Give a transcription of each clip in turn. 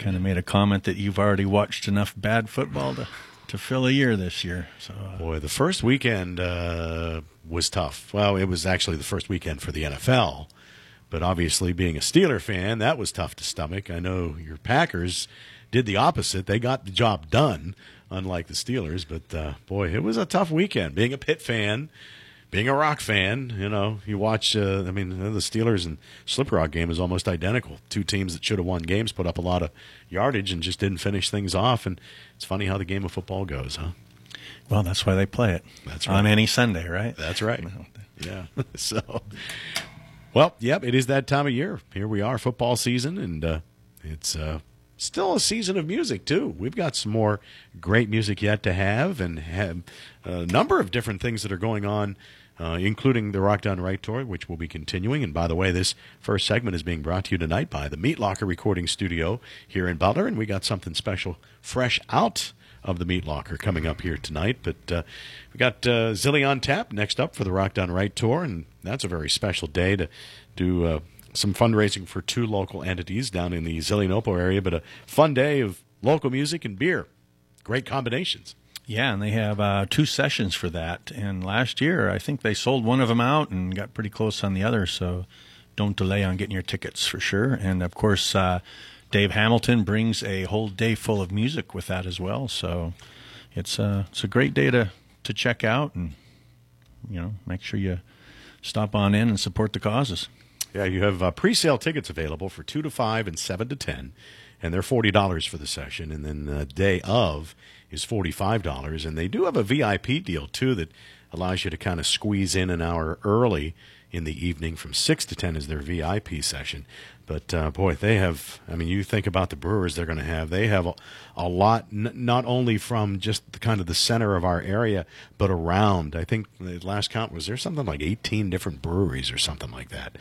kind of made a comment that you've already watched enough bad football to fill a year this year. So, boy, the first weekend was tough. Well, it was actually the first weekend for the NFL. But obviously, being a Steeler fan, that was tough to stomach. I know your Packers did the opposite. They got the job done, unlike the Steelers. But, boy, it was a tough weekend. Being a Pitt fan, being a Rock fan, you watch, the Steelers and Slippery Rock game is almost identical. Two teams that should have won games put up a lot of yardage and just didn't finish things off. And it's funny how the game of football goes, huh? Well, that's why they play it. That's right. On any Sunday, right? That's right. Yeah. So... Well, yep, it is that time of year. Here we are, football season, and it's still a season of music, too. We've got some more great music yet to have, and have a number of different things that are going on, including the Rock Down Right Tour, which will be continuing. And by the way, this first segment is being brought to you tonight by the Meat Locker Recording Studio here in Butler, and we got something special fresh out of the Meat Locker coming up here tonight. But we got Zilly on tap next up for the Rock Down Right Tour, and that's a very special day to do some fundraising for two local entities down in the Zillionopo area, but a fun day of local music and beer. Great combinations. Yeah, and they have 2 sessions for that. And last year, I think they sold one of them out and got pretty close on the other, so don't delay on getting your tickets for sure. And, of course, Dave Hamilton brings a whole day full of music with that as well. So it's a great day to check out and, make sure you stop on in and support the causes. Yeah, you have pre-sale tickets available for 2 to 5 and 7 to 10, and they're $40 for the session. And then the day of is $45. And they do have a VIP deal, too, that allows you to kind of squeeze in an hour early in the evening from 6 to 10 is their VIP session. But, boy, they have, you think about the brewers they're going to have. They have a lot, not only from just the center of our area, but around. I think the last count was there something like 18 different breweries or something like that.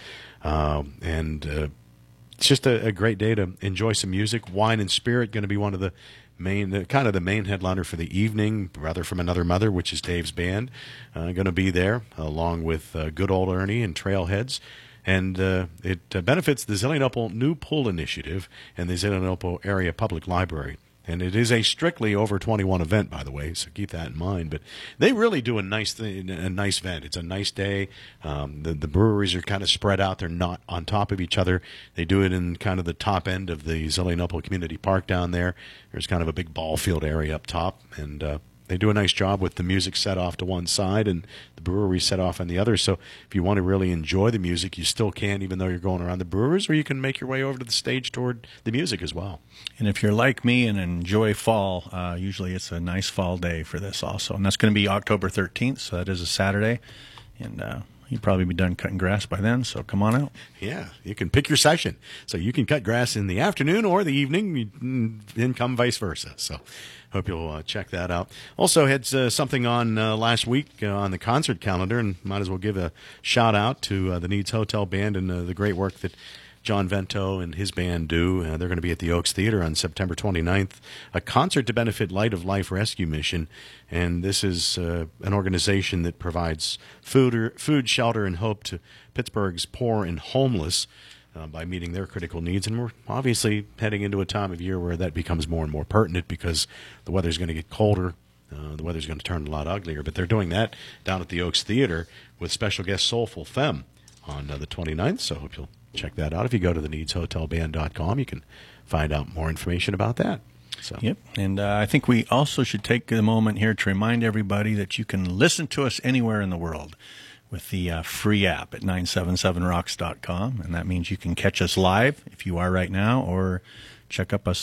And it's just a great day to enjoy some music. Wine and Spirit going to be one of the main headliner for the evening, Brother from Another Mother, which is Dave's band, going to be there, along with Good Old Ernie and Trailheads. And it benefits the Zillionopo New Pool Initiative and the Zillionopo Area Public Library. And it is a strictly over 21 event, by the way, so keep that in mind. But they really do a nice event. It's a nice day. The breweries are kind of spread out. They're not on top of each other. They do it in kind of the top end of the Zillionopo Community Park down there. There's kind of a big ball field area up top, and they do a nice job with the music set off to one side and the brewery set off on the other. So if you want to really enjoy the music, you still can, even though you're going around the brewers, or you can make your way over to the stage toward the music as well. And if you're like me and enjoy fall, usually it's a nice fall day for this also. And that's going to be October 13th, so that is a Saturday. And you'd probably be done cutting grass by then, so come on out. Yeah, you can pick your session. So you can cut grass in the afternoon or the evening, and come vice versa. So hope you'll check that out. Also had something on last week on the concert calendar, and might as well give a shout-out to the Needs Hotel Band and the great work that John Vento and his band do. They're going to be at the Oaks Theater on September 29th, a concert to benefit Light of Life Rescue Mission. And this is an organization that provides food, shelter, and hope to Pittsburgh's poor and homeless by meeting their critical needs. And we're obviously heading into a time of year where that becomes more and more pertinent because the weather's going to get colder. The weather's going to turn a lot uglier. But they're doing that down at the Oaks Theater with special guest Soulful Femme on the 29th. So I hope you'll check that out. If you go to the needshotelband.com, you can find out more information about that. So. Yep, and I think we also should take a moment here to remind everybody that you can listen to us anywhere in the world with the free app at 977rocks.com, and that means you can catch us live if you are right now, or check up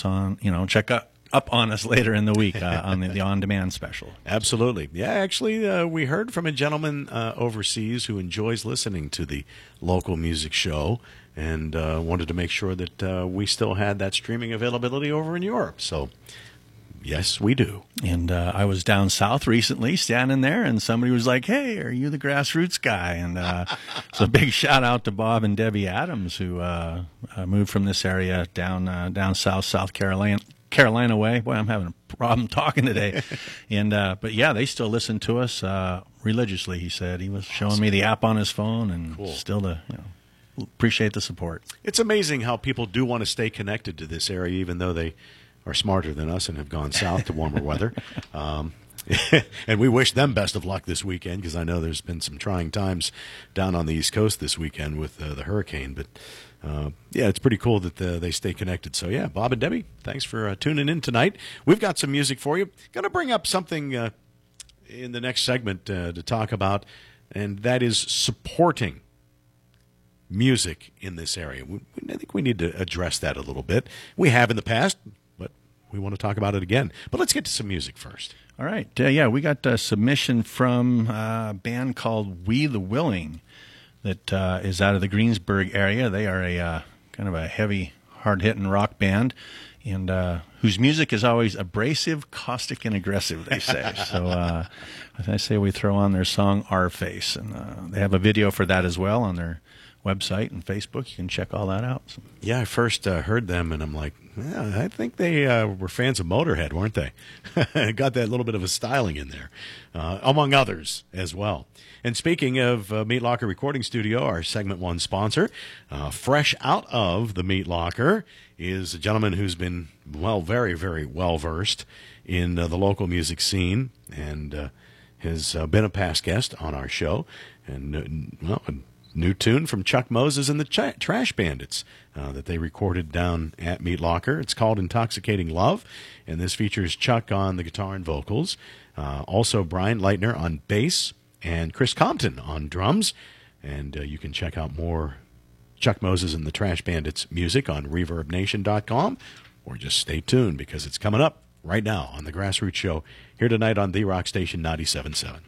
on us later in the week on the on-demand special. Absolutely. Yeah, actually, we heard from a gentleman overseas who enjoys listening to the local music show and wanted to make sure that we still had that streaming availability over in Europe. So, yes, we do. And I was down south recently standing there, and somebody was like, "Hey, are you the Grassroots guy?" And so big shout-out to Bob and Debbie Adams, who moved from this area down South Carolina way. Boy, I'm having a problem talking today. And but yeah, they still listen to us religiously. He said he was showing me the app on his phone, and still appreciate the support. It's amazing how people do want to stay connected to this area, even though they are smarter than us and have gone south to warmer weather. And we wish them best of luck this weekend, because I know there's been some trying times down on the East Coast this weekend with the hurricane. But, yeah, it's pretty cool that they stay connected. So, yeah, Bob and Debbie, thanks for tuning in tonight. We've got some music for you. Going to bring up something in the next segment to talk about, and that is supporting music in this area. I think we need to address that a little bit. We have in the past, but we want to talk about it again. But let's get to some music first. All right. Yeah, we got a submission from a band called We the Willing that is out of the Greensburg area. They are a kind of a heavy, hard-hitting rock band, and whose music is always abrasive, caustic, and aggressive, they say. So I say we throw on their song Our Face, and they have a video for that as well on their website and Facebook. You can check all that out. So. Yeah, I first heard them, and I'm like, yeah, I think they were fans of Motorhead, weren't they? Got that little bit of a styling in there, among others as well. And speaking of Meat Locker Recording Studio, our segment one sponsor, fresh out of the Meat Locker is a gentleman who's been, well, very, very well-versed in the local music scene, and has been a past guest on our show. And, well, a new tune from Chuck Moses and the Trash Bandits that they recorded down at Meat Locker. It's called Intoxicating Love, and this features Chuck on the guitar and vocals. Also Brian Leitner on bass, and Chris Compton on drums. And you can check out more Chuck Moses and the Trash Bandits music on ReverbNation.com, or just stay tuned, because it's coming up right now on The Grassroots Show, here tonight on The Rock Station 97.7.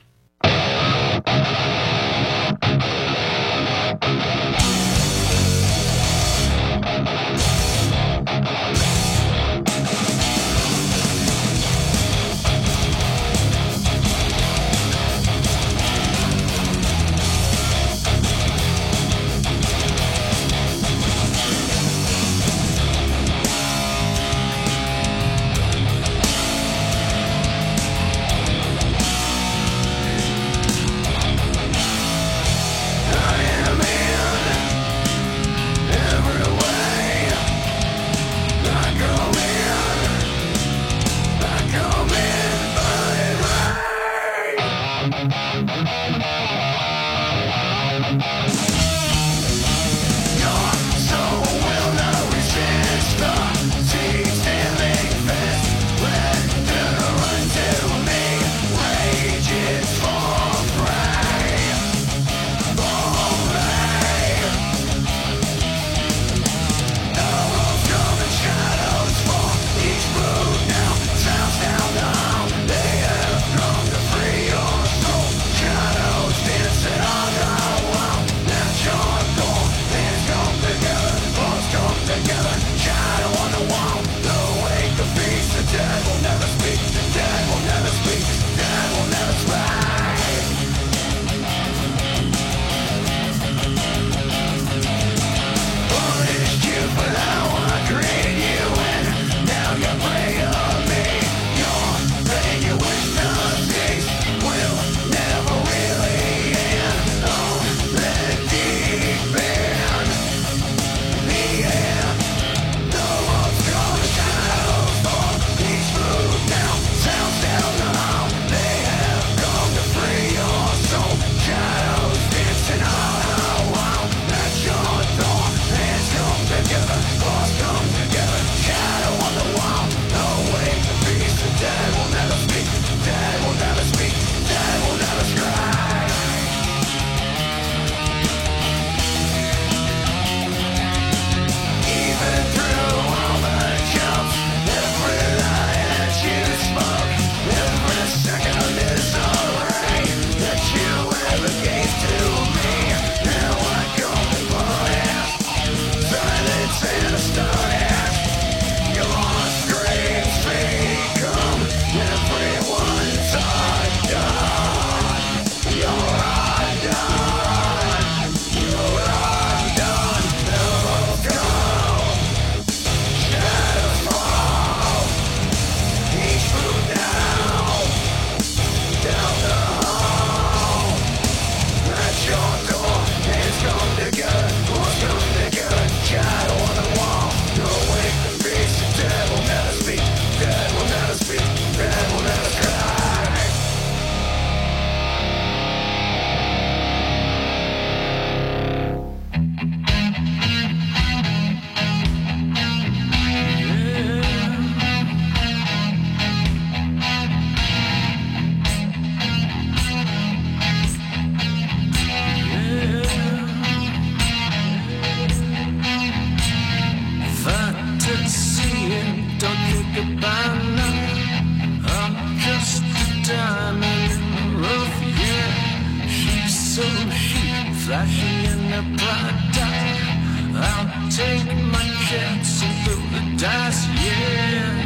walking, don't think about nothing. I'm just a diamond in the rough, yeah. She's so chic, flashing in the bright light. I'll take my chance and throw the dice, yeah.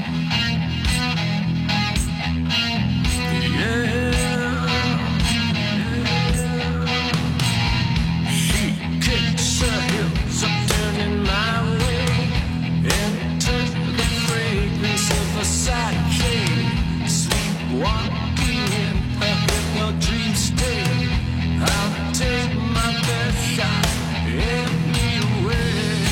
She kicks her heels up, turning my way into the fragrance of a side chain. Sleepwalking in a hypno dream state. I'll take my best shot anyway.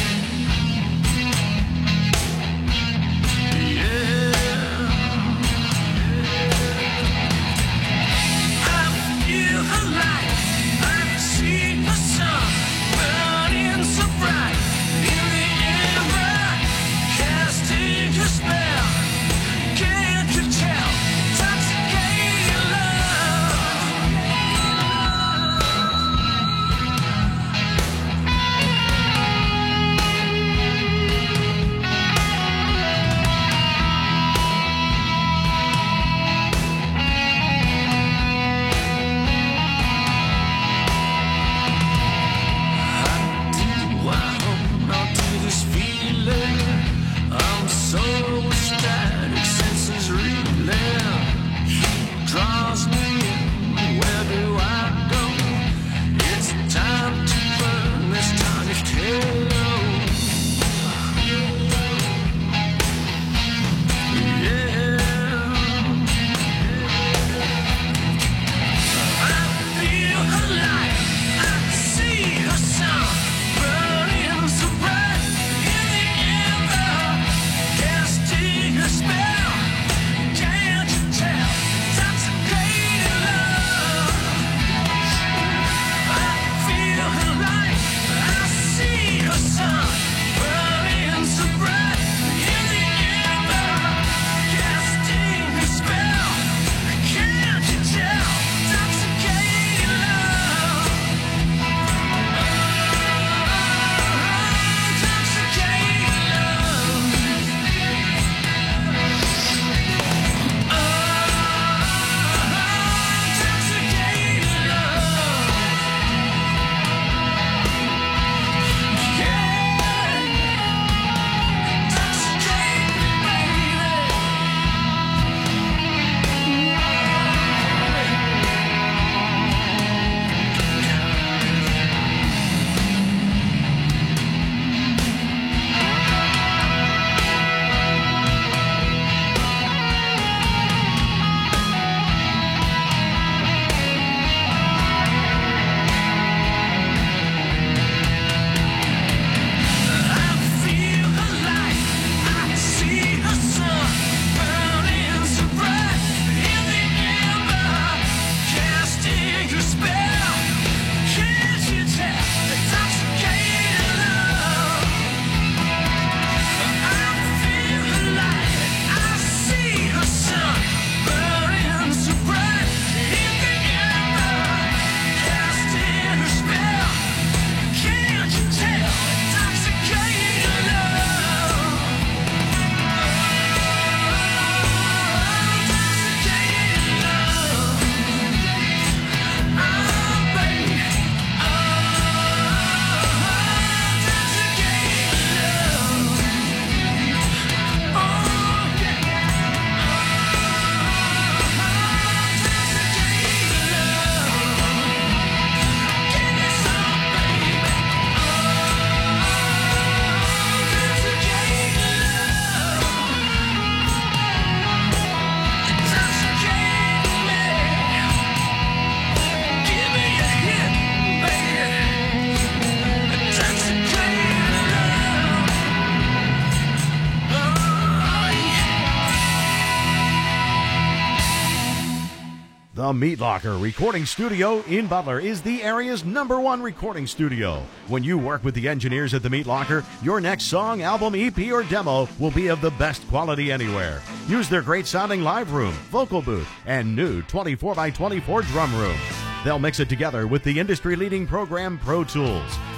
The Meat Locker Recording Studio in Butler is the area's #1 recording studio. When you work with the engineers at the Meat Locker, your next song, album, EP, or demo will be of the best quality anywhere. Use their great sounding live room, vocal booth, and new 24x24 drum room. They'll mix it together with the industry-leading program Pro Tools.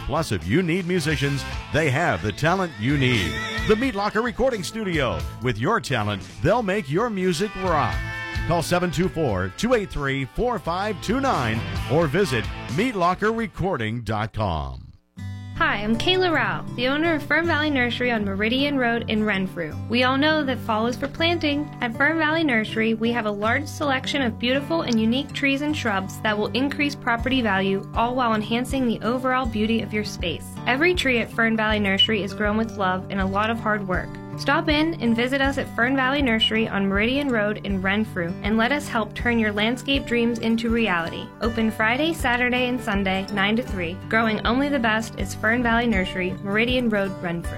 Plus, if you need musicians, they have the talent you need. The Meat Locker Recording Studio. With your talent, they'll make your music rock. Call 724-283-4529 or visit meatlockerrecording.com. Hi, I'm Kayla Rao, the owner of Fern Valley Nursery on Meridian Road in Renfrew. We all know that fall is for planting. At Fern Valley Nursery, we have a large selection of beautiful and unique trees and shrubs that will increase property value, all while enhancing the overall beauty of your space. Every tree at Fern Valley Nursery is grown with love and a lot of hard work. Stop in and visit us at Fern Valley Nursery on Meridian Road in Renfrew and let us help turn your landscape dreams into reality. Open Friday, Saturday, and Sunday, 9 to 3. Growing only the best is Fern Valley Nursery, Meridian Road, Renfrew.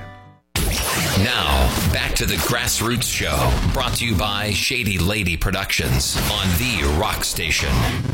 Now, back to the Grassroots Show, brought to you by Shady Lady Productions on the Rock Station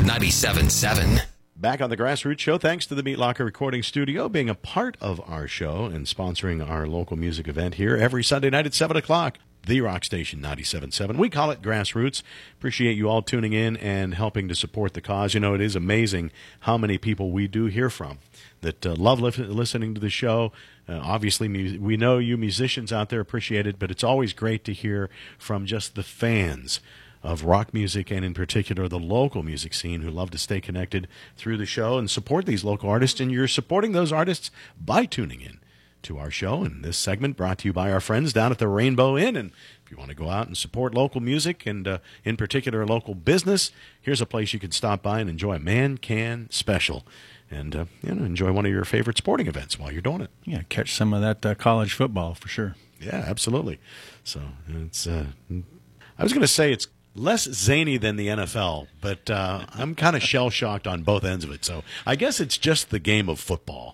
97.7. Back on the Grassroots Show, thanks to the Meat Locker Recording Studio being a part of our show and sponsoring our local music event here every Sunday night at 7 o'clock. The Rock Station 97.7. We call it Grassroots. Appreciate you all tuning in and helping to support the cause. You know, it is amazing how many people we do hear from that love listening to the show. Obviously, we know you musicians out there appreciate it, but it's always great to hear from just the fans of rock music, and in particular the local music scene, who love to stay connected through the show and support these local artists. And you're supporting those artists by tuning in to our show. And this segment brought to you by our friends down at the Rainbow Inn. And if you want to go out and support local music and in particular local business, here's a place you can stop by and enjoy a Man Can Special and enjoy one of your favorite sporting events while you're doing it. Yeah, catch some of that college football for sure. Yeah, absolutely. So it's I was going to say it's less zany than the NFL, but I'm kind of shell-shocked on both ends of it. So I guess it's just the game of football.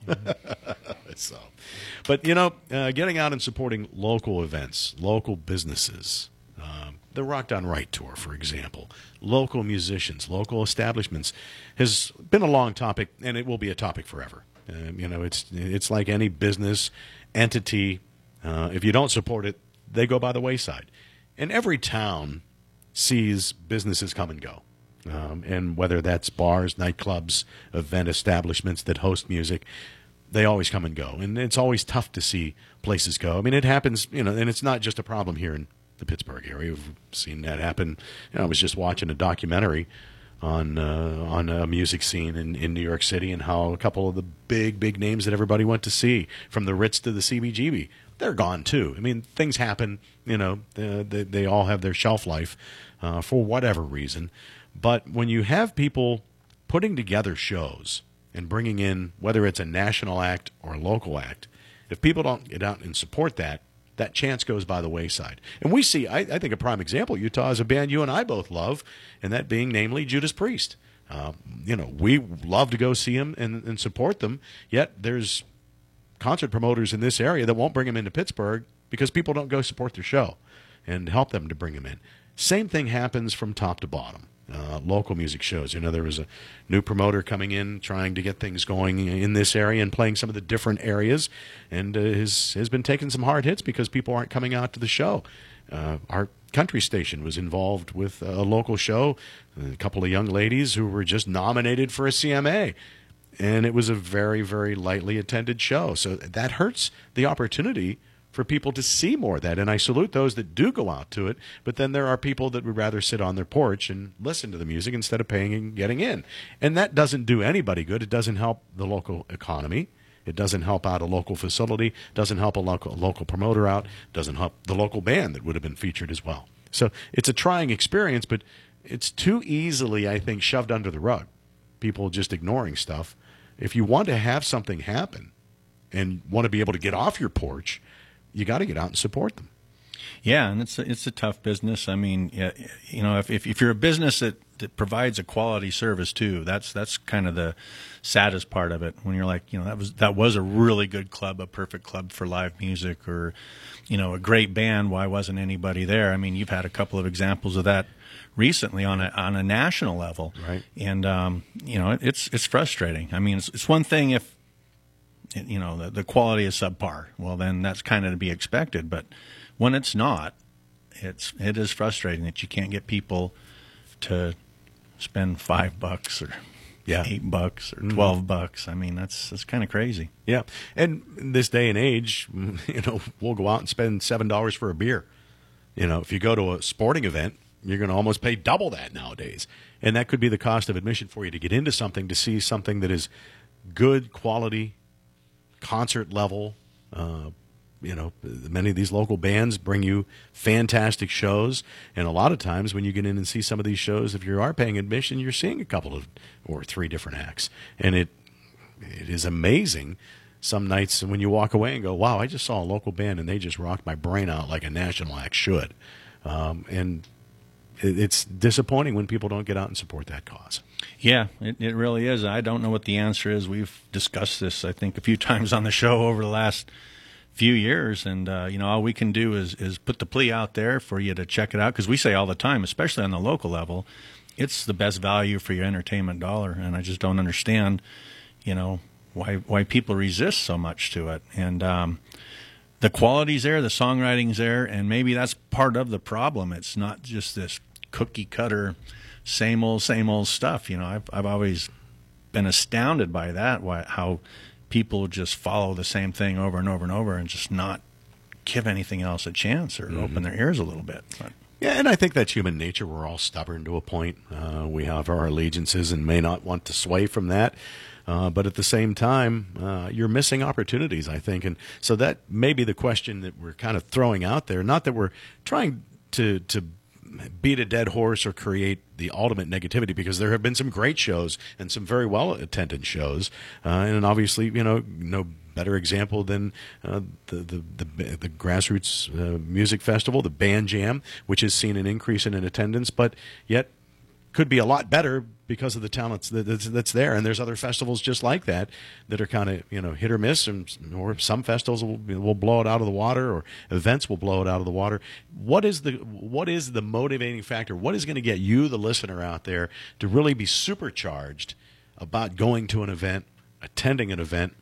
So, but, getting out and supporting local events, local businesses, the Rock Done Right Tour, for example, local musicians, local establishments, has been a long topic, and it will be a topic forever. It's like any business entity. If you don't support it, they go by the wayside. And every town sees businesses come and go. And whether that's bars, nightclubs, event establishments that host music, they always come and go. And it's always tough to see places go. I mean, it happens, and it's not just a problem here in the Pittsburgh area. We've seen that happen. I was just watching a documentary on a music scene in New York City and how a couple of the big names that everybody went to see, from the Ritz to the CBGB, they're gone too. I mean, things happen, they all have their shelf life for whatever reason. But when you have people putting together shows and bringing in, whether it's a national act or a local act, if people don't get out and support that chance goes by the wayside. And we see, I think a prime example, Utah, is a band you and I both love, and that being namely Judas Priest. We love to go see them and support them, yet there's concert promoters in this area that won't bring them into Pittsburgh because people don't go support their show and help them to bring them in. Same thing happens from top to bottom. Local music shows. There was a new promoter coming in trying to get things going in this area and playing some of the different areas, and has been taking some hard hits because people aren't coming out to the show. Our country station was involved with a local show, a couple of young ladies who were just nominated for a CMA, and it was a very, very lightly attended show. So that hurts the opportunity for people to see more of that. And I salute those that do go out to it, but then there are people that would rather sit on their porch and listen to the music instead of paying and getting in. And that doesn't do anybody good. It doesn't help the local economy. It doesn't help out a local facility, doesn't help a local promoter out, doesn't help the local band that would have been featured as well. So it's a trying experience, but it's too easily, I think, shoved under the rug. People just ignoring stuff. If you want to have something happen and want to be able to get off your porch, you got to get out and support them. Yeah, and it's a tough business. I mean, if you're a business that provides a quality service too, that's kind of the saddest part of it. When you're like, that was a really good club, a perfect club for live music, or a great band. Why wasn't anybody there? I mean, you've had a couple of examples of that recently on a national level, right? And it's frustrating. I mean, it's one thing if the quality is subpar. Well, then that's kind of to be expected. But when it's not, it is frustrating that you can't get people to spend $5 or Yeah. $8 or $12. I mean, that's kind of crazy. Yeah. And in this day and age, we'll go out and spend $7 for a beer. If you go to a sporting event, you're going to almost pay double that nowadays. And that could be the cost of admission for you to get into something, to see something that is good quality, concert level. Many of these local bands bring you fantastic shows. And a lot of times when you get in and see some of these shows, if you are paying admission, you're seeing a couple of or three different acts. And it is amazing some nights when you walk away and go, wow, I just saw a local band and they just rocked my brain out like a national act should. And it's disappointing when people don't get out and support that cause. Yeah, it really is. I don't know what the answer is. We've discussed this, I think, a few times on the show over the last few years, and all we can do is put the plea out there for you to check it out, because we say all the time, especially on the local level, it's the best value for your entertainment dollar, and I just don't understand, why people resist so much to it. And the quality's there, the songwriting's there, and maybe that's part of the problem. It's not just this cookie cutter, same old stuff. I've always been astounded by that, how people just follow the same thing over and over and over and just not give anything else a chance or open their ears a little bit. But. Yeah, and I think that's human nature. We're all stubborn to a point. We have our allegiances and may not want to sway from that. But at the same time, you're missing opportunities, I think. And so that may be the question that we're kind of throwing out there. Not that we're trying to beat a dead horse or create the ultimate negativity, because there have been some great shows and some very well-attended shows. And obviously, no better example than the Grassroots Music Festival, the Band Jam, which has seen an increase in attendance, but yet could be a lot better because of the talent that's there. And there's other festivals just like that are kind of hit or miss, or some festivals will blow it out of the water, or events will blow it out of the water. What is the motivating factor? What is going to get you, the listener out there, to really be supercharged about going to an event, attending an event?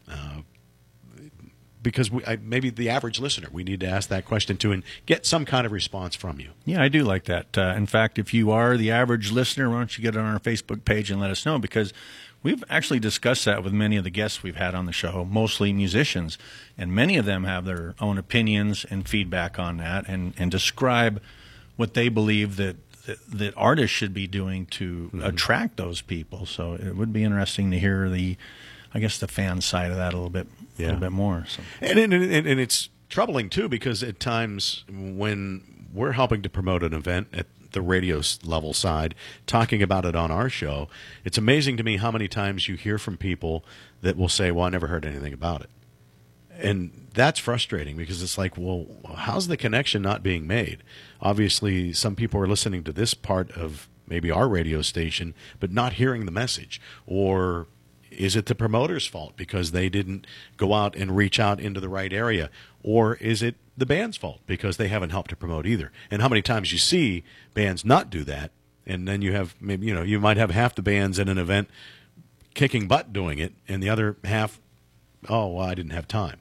Because maybe the average listener, we need to ask that question too and get some kind of response from you. Yeah, I do like that. In fact, if you are the average listener, why don't you get on our Facebook page and let us know, because we've actually discussed that with many of the guests we've had on the show, mostly musicians, and many of them have their own opinions and feedback on that, and describe what they believe that artists should be doing to attract those people. So it would be interesting to hear the fan side of that a little bit more. So. And it's troubling too, because at times when we're helping to promote an event at the radio level side, talking about it on our show, it's amazing to me how many times you hear from people that will say, well, I never heard anything about it. And that's frustrating, because it's like, well, how's the connection not being made? Obviously, some people are listening to this part of maybe our radio station, but not hearing the message. Or is it the promoter's fault because they didn't go out and reach out into the right area? Or is it the band's fault because they haven't helped to promote either? And how many times you see bands not do that, and then you have maybe you might have half the bands in an event kicking butt doing it, and the other half, oh, well, I didn't have time.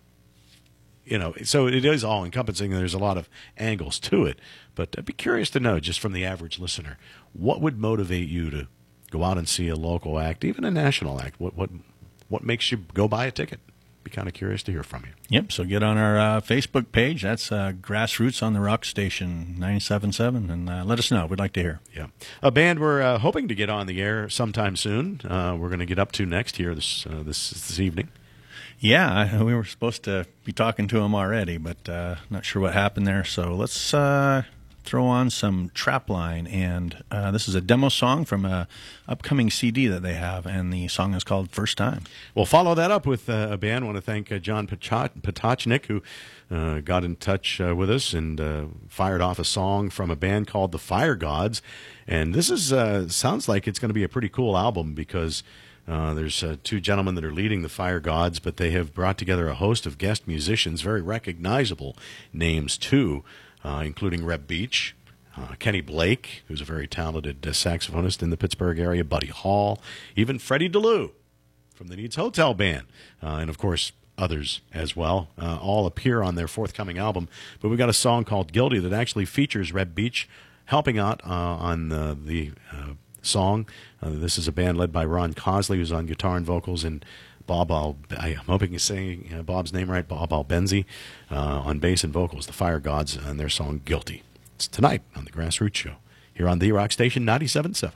So it is all encompassing, and there's a lot of angles to it. But I'd be curious to know, just from the average listener, what would motivate you to go out and see a local act, even a national act? What makes you go buy a ticket? Be kind of curious to hear from you. Yep, so get on our Facebook page. That's Grassroots on the Rock Station 97.7, and let us know. We'd like to hear. Yeah. A band we're hoping to get on the air sometime soon. We're going to get up to next here this evening. Yeah, we were supposed to be talking to them already, but not sure what happened there. So let's throw on some Trapline, and this is a demo song from a upcoming CD that they have, and the song is called First Time. We'll follow that up with a band. I want to thank John Potachnik, who got in touch with us and fired off a song from a band called the Fire Gods. And this is sounds like it's going to be a pretty cool album, because there's two gentlemen that are leading the Fire Gods, but they have brought together a host of guest musicians, very recognizable names too, including Reb Beach, Kenny Blake, who's a very talented saxophonist in the Pittsburgh area, Buddy Hall, even Freddie DeLue from the Needs Hotel Band, and of course others as well, all appear on their forthcoming album. But we've got a song called Guilty that actually features Reb Beach helping out on the song. This is a band led by Ron Cosley, who's on guitar and vocals, and Bob I'm hoping you're saying Bob's name right, Bob Albenzi, on bass and vocals, the Fire Gods, and their song Guilty. It's tonight on the Grassroots Show, here on the Rock Station 97.7.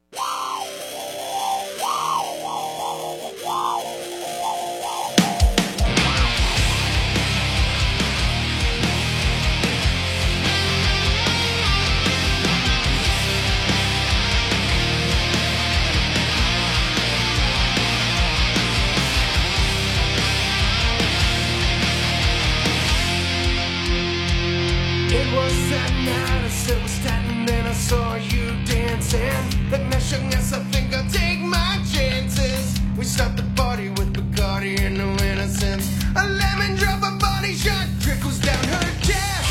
It was that night I said was standing and I saw you dancing. That night young as I think I'll take my chances. We stopped the party with Bacardi and no innocence. A lemon drop, a body shot trickles down her chest.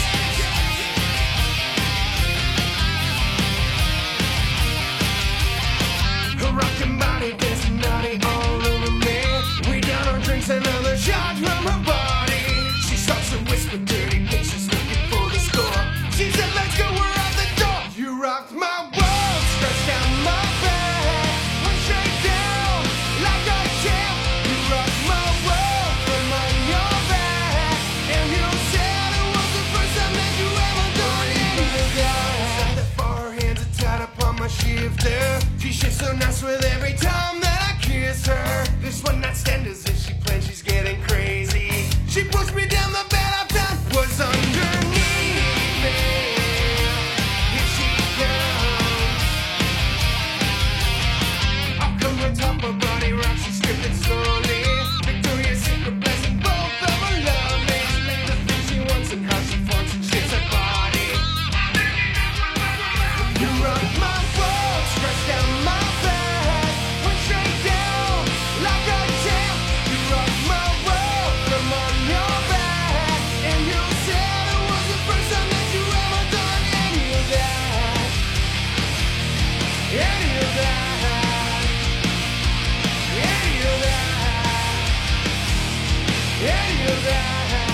Her rockin' body dancing naughty all over me. We down our drinks, another shot from her body. She starts to whisper dirty pictures looking for the score. She said, let's go, we're out the door. You rocked my world, stretched down my back, went straight down like a champ. You rocked my world from on your back, and you said it was the first time that you ever done anything. Said that for her hands are tied up on my shifter. She shifts so nice with every time that I kiss her. This one night stand is if she plans, she's getting crazy. She pushed me down the bed, I found was underneath me. Here she comes. Up come the top, her body rocks, she's stripping slowly. Victoria's Secret blessing both of her lovelies. The things she wants and how she flaunts and shapes her body. You rock my world, stretch down my back, went straight down like a champ. You rock my world from on your back, and you said it was the first time that you ever done any of that. Any of that. Any of that. Any of that.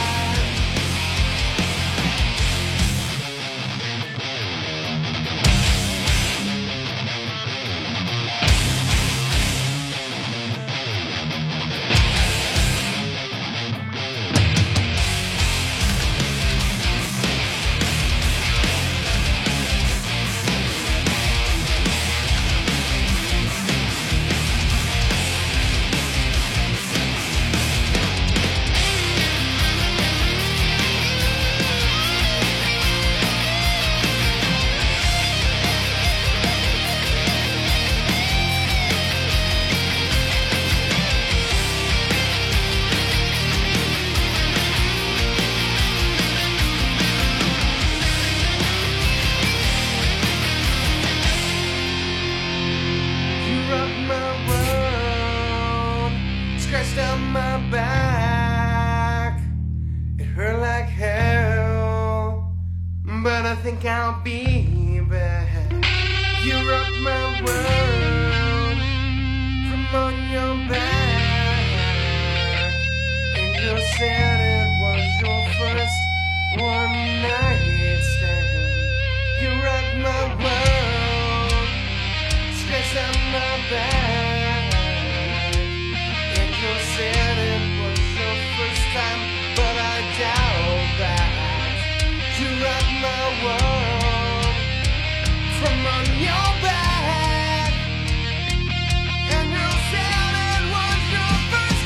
You rock my world, scratched down my back. It hurt like hell, but I think I'll be back. You rock my world from on your back, and you said it was your first one night stand. You rock my world, scratched down my back, and you said it was your first time, but I doubt that. You rock my world from on your back, and you said it was your first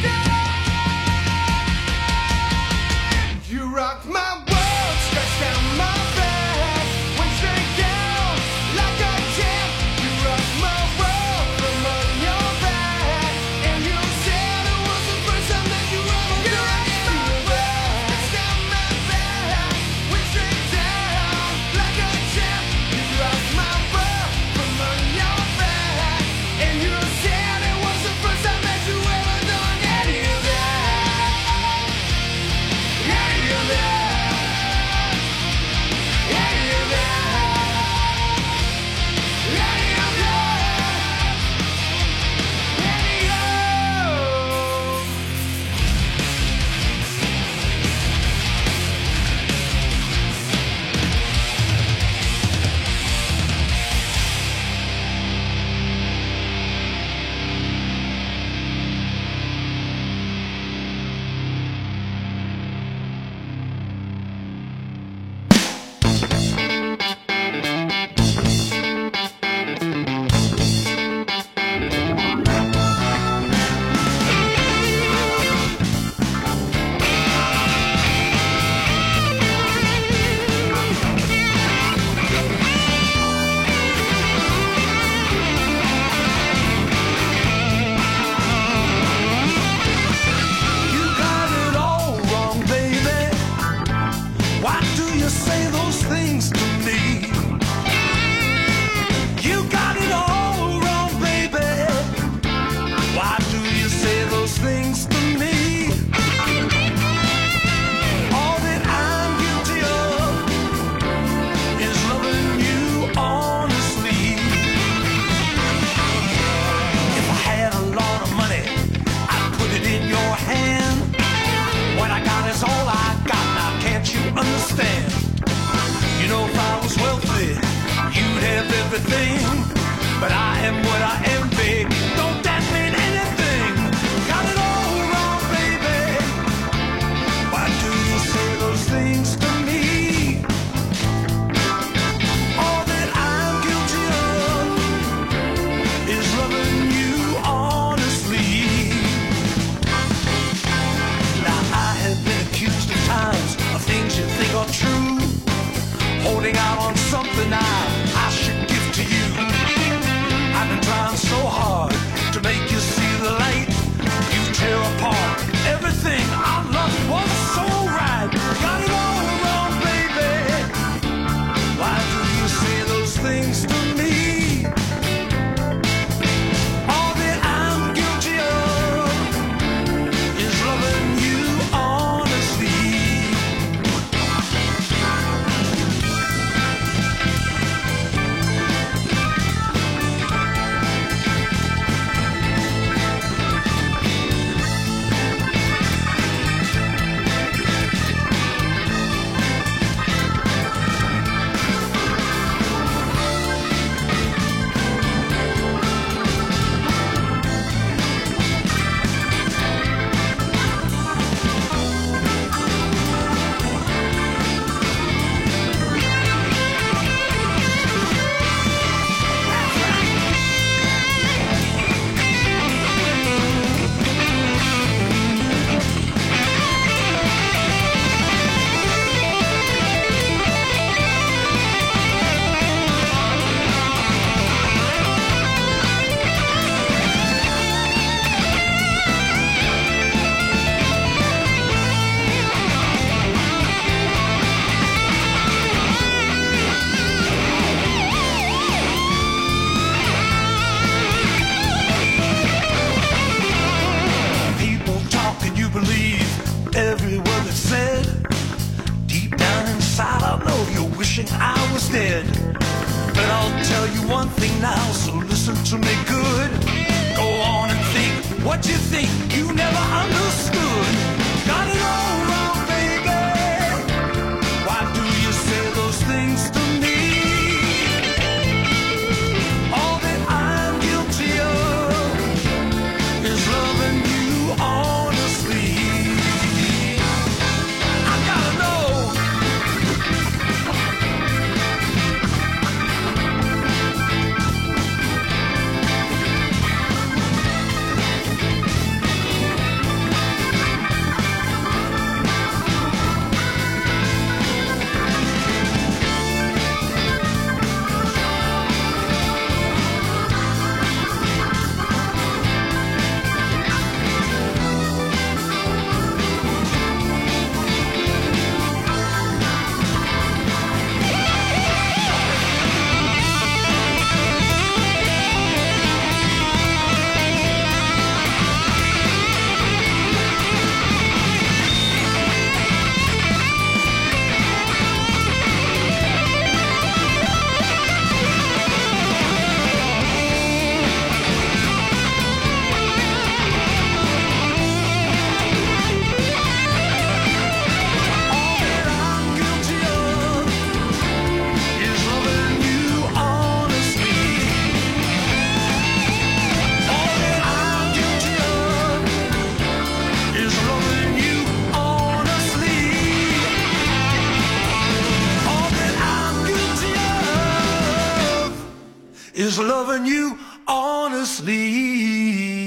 time. You rocked my world, stretched down my back, went straight down like a champ. You rocked my world from on your back, and you said it was the first time that you ever done any of that. Stretched down my back, went straight down like wealthy, you'd have everything. But I am what I am, babe. Don't that mean anything? Got it all wrong, baby. Why do you say those things to me? All that I'm guilty of is loving you honestly. Now I have been accused at times of things you think are true, holding out on something I should give to you. I've been trying so hard to make you see the light. You tear apart everything I loved was so right. Got it all wrong, baby. Why do you say those things to me? All that I'm guilty of is loving you honestly. People talk and you believe every word that's said. Deep down inside I know you're wishing I was dead. But I'll tell you one thing now, so listen to me good. Go on and think what you think you never understood. Got it all wrong, baby. Why do you say those things to me? All that I'm guilty of is loving you honestly. I gotta know. Is loving you honestly.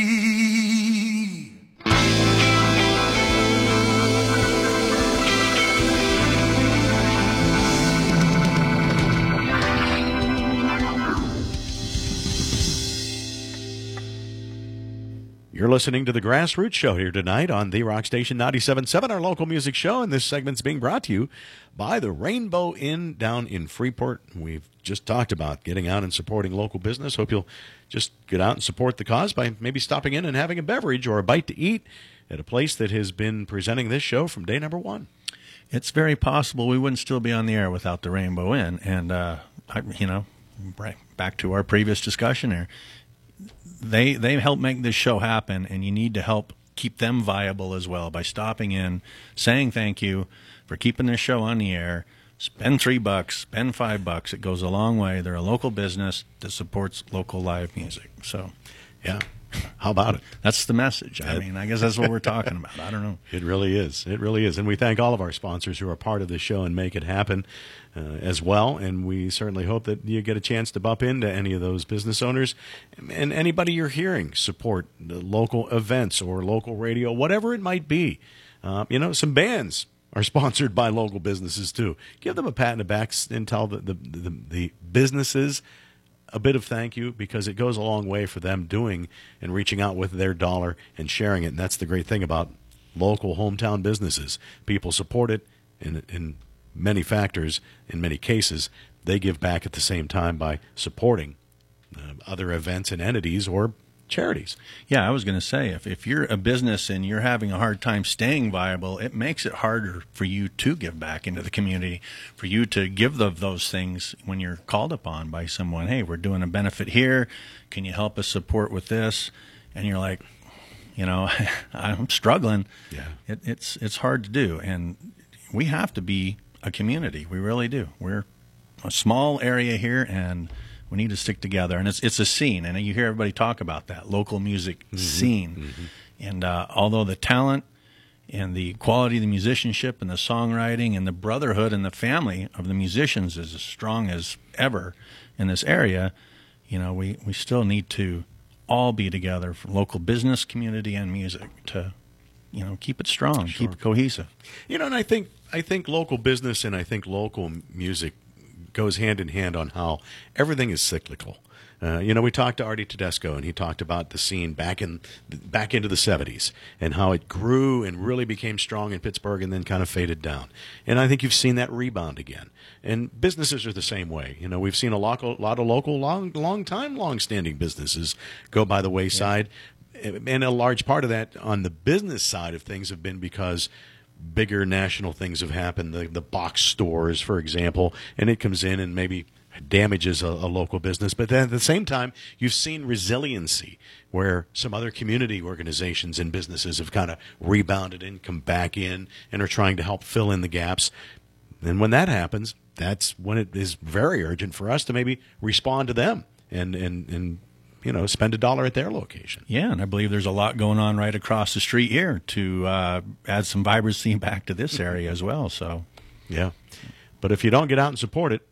You're listening to the Grassroots Show here tonight on the Rock Station 97.7, our local music show, and this segment's being brought to you by the Rainbow Inn down in Freeport. We've just talked about getting out and supporting local business. Hope you'll just get out and support the cause by maybe stopping in and having a beverage or a bite to eat at a place that has been presenting this show from day number one. It's very possible we wouldn't still be on the air without the Rainbow Inn. And, back to our previous discussion here, they help make this show happen, and you need to help keep them viable as well by stopping in, saying thank you for keeping this show on the air, spend $3, spend $5. It goes a long way. They're a local business that supports local live music. So, Yeah. How about it? that's the message. I mean, I guess that's what we're talking about. I don't know. It really is. It really is. And we thank all of our sponsors who are part of the show and make it happen as well. And we certainly hope that you get a chance to bump into any of those business owners and anybody you're hearing support the local events or local radio, whatever it might be. Some bands are sponsored by local businesses too. Give them a pat in the back and tell the businesses a bit of thank you, because it goes a long way for them doing and reaching out with their dollar and sharing it. And that's the great thing about local hometown businesses. People support it in many factors. In many cases, they give back at the same time by supporting other events and entities or charities. Yeah, I was going to say, if you're a business and you're having a hard time staying viable, it makes it harder for you to give back into the community, for you to give those things when you're called upon by someone. Hey, we're doing a benefit here. Can you help us support with this? And you're like, I'm struggling. Yeah. It's hard to do. And we have to be a community. We really do. We're a small area here, and we need to stick together, and it's a scene, and you hear everybody talk about that local music scene. Mm-hmm. And although the talent and the quality of the musicianship and the songwriting and the brotherhood and the family of the musicians is as strong as ever in this area, we still need to all be together, from local business, community, and music, to keep it strong, keep it cohesive. And I think local business and I think local music goes hand in hand on how everything is cyclical. We talked to Artie Tedesco, and he talked about the scene back into the 70s and how it grew and really became strong in Pittsburgh and then kind of faded down. And I think you've seen that rebound again. And businesses are the same way. We've seen a lot of local, long-standing businesses go by the wayside. Yeah. And a large part of that on the business side of things have been because bigger national things have happened, the box stores, for example, and it comes in and maybe damages a local business. But then at the same time, you've seen resiliency where some other community organizations and businesses have kind of rebounded and come back in and are trying to help fill in the gaps. And when that happens, that's when it is very urgent for us to maybe respond to them and spend $1 at their location. Yeah, and I believe there's a lot going on right across the street here to add some vibrancy back to this area as well. So, yeah. But if you don't get out and support it,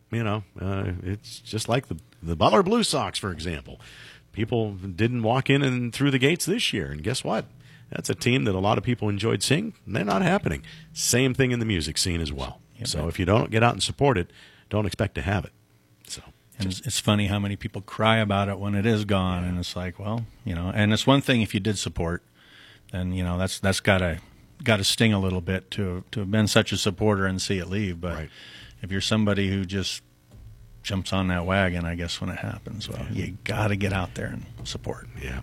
it's just like the Butler Blue Sox, for example. People didn't walk in and through the gates this year, and guess what? That's a team that a lot of people enjoyed seeing, and they're not happening. Same thing in the music scene as well. Yep. So if you don't get out and support it, don't expect to have it. So. And it's funny how many people cry about it when it is gone, and it's like, well, and it's one thing if you did support, then that's gotta sting a little bit to have been such a supporter and see it leave. But right. If you're somebody who just jumps on that wagon, I guess when it happens, well, you got to get out there and support. Yeah.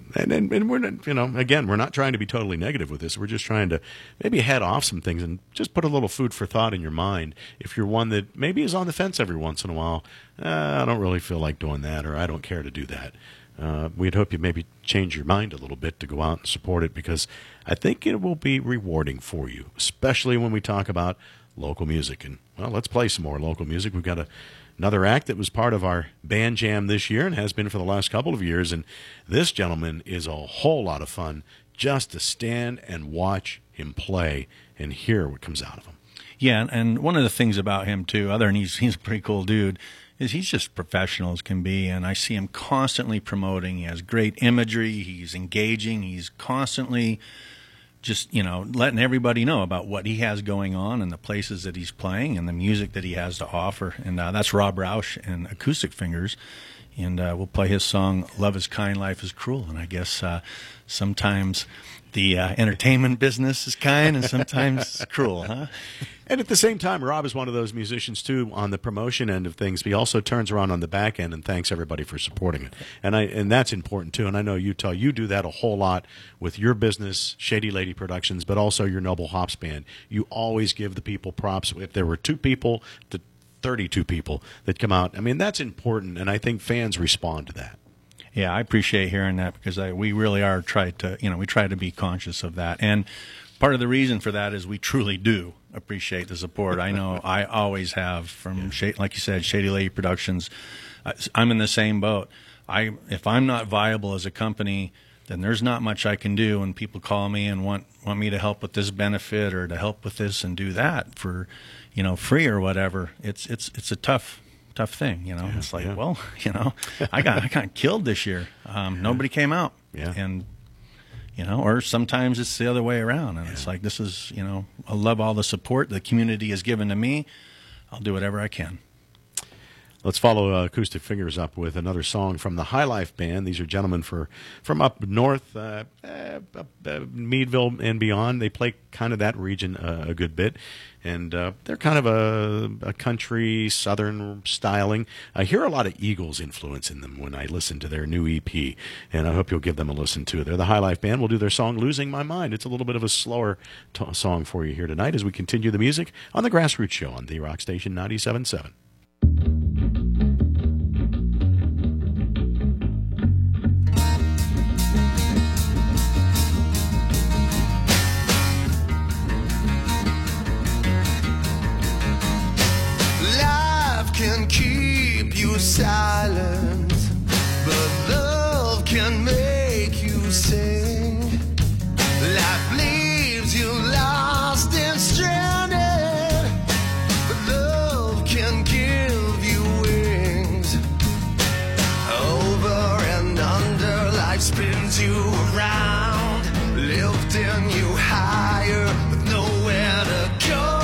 And we're not, again, we're not trying to be totally negative with this. We're just trying to maybe head off some things and just put a little food for thought in your mind. If you're one that maybe is on the fence every once in a while, I don't really feel like doing that, or I don't care to do that. We'd hope you maybe change your mind a little bit to go out and support it, because I think it will be rewarding for you, especially when we talk about local music. And, well, let's play some more local music. We've got another act that was part of our band jam this year and has been for the last couple of years. And this gentleman is a whole lot of fun just to stand and watch him play and hear what comes out of him. Yeah, and one of the things about him, too, other than he's a pretty cool dude, is he's just professional as can be, and I see him constantly promoting. He has great imagery. He's engaging. He's constantly just, letting everybody know about what he has going on and the places that he's playing and the music that he has to offer. And that's Rob Roush and Acoustic Fingers. And we'll play his song, Love is Kind, Life is Cruel. And I guess sometimes the entertainment business is kind and sometimes it's cruel, huh? And at the same time, Rob is one of those musicians, too, on the promotion end of things. But he also turns around on the back end and thanks everybody for supporting it. And that's important, too. And I know you do that a whole lot with your business, Shady Lady Productions, but also your Noble Hops Band. You always give the people props. If there were 2 people to 32 people that come out, I mean, that's important, and I think fans respond to that. Yeah, I appreciate hearing that, because we really are we try to be conscious of that. And part of the reason for that is we truly do appreciate the support. I know I always have from, like you said, Shady Lady Productions. I'm in the same boat. If I'm not viable as a company, then there's not much I can do. When people call me and want me to help with this benefit or to help with this and do that for, free or whatever, it's a tough thing. It's like, well, I got killed this year. Nobody came out. Yeah. And, or sometimes it's the other way around. And it's like, this is, I love all the support the community has given to me. I'll do whatever I can. Let's follow Acoustic Fingers up with another song from the High Life Band. These are gentlemen from up north, Meadville and beyond. They play kind of that region a good bit. And they're kind of a country, southern styling. I hear a lot of Eagles influence in them when I listen to their new EP. And I hope you'll give them a listen, too. They're the High Life Band. We'll do their song, Losing My Mind. It's a little bit of a slower song for you here tonight as we continue the music on The Grassroots Show on the Rock Station 97.7. Can keep you silent, but love can make you sing. Life leaves you lost and stranded, but love can give you wings. Over and under, life spins you around, lifting you higher with nowhere to go.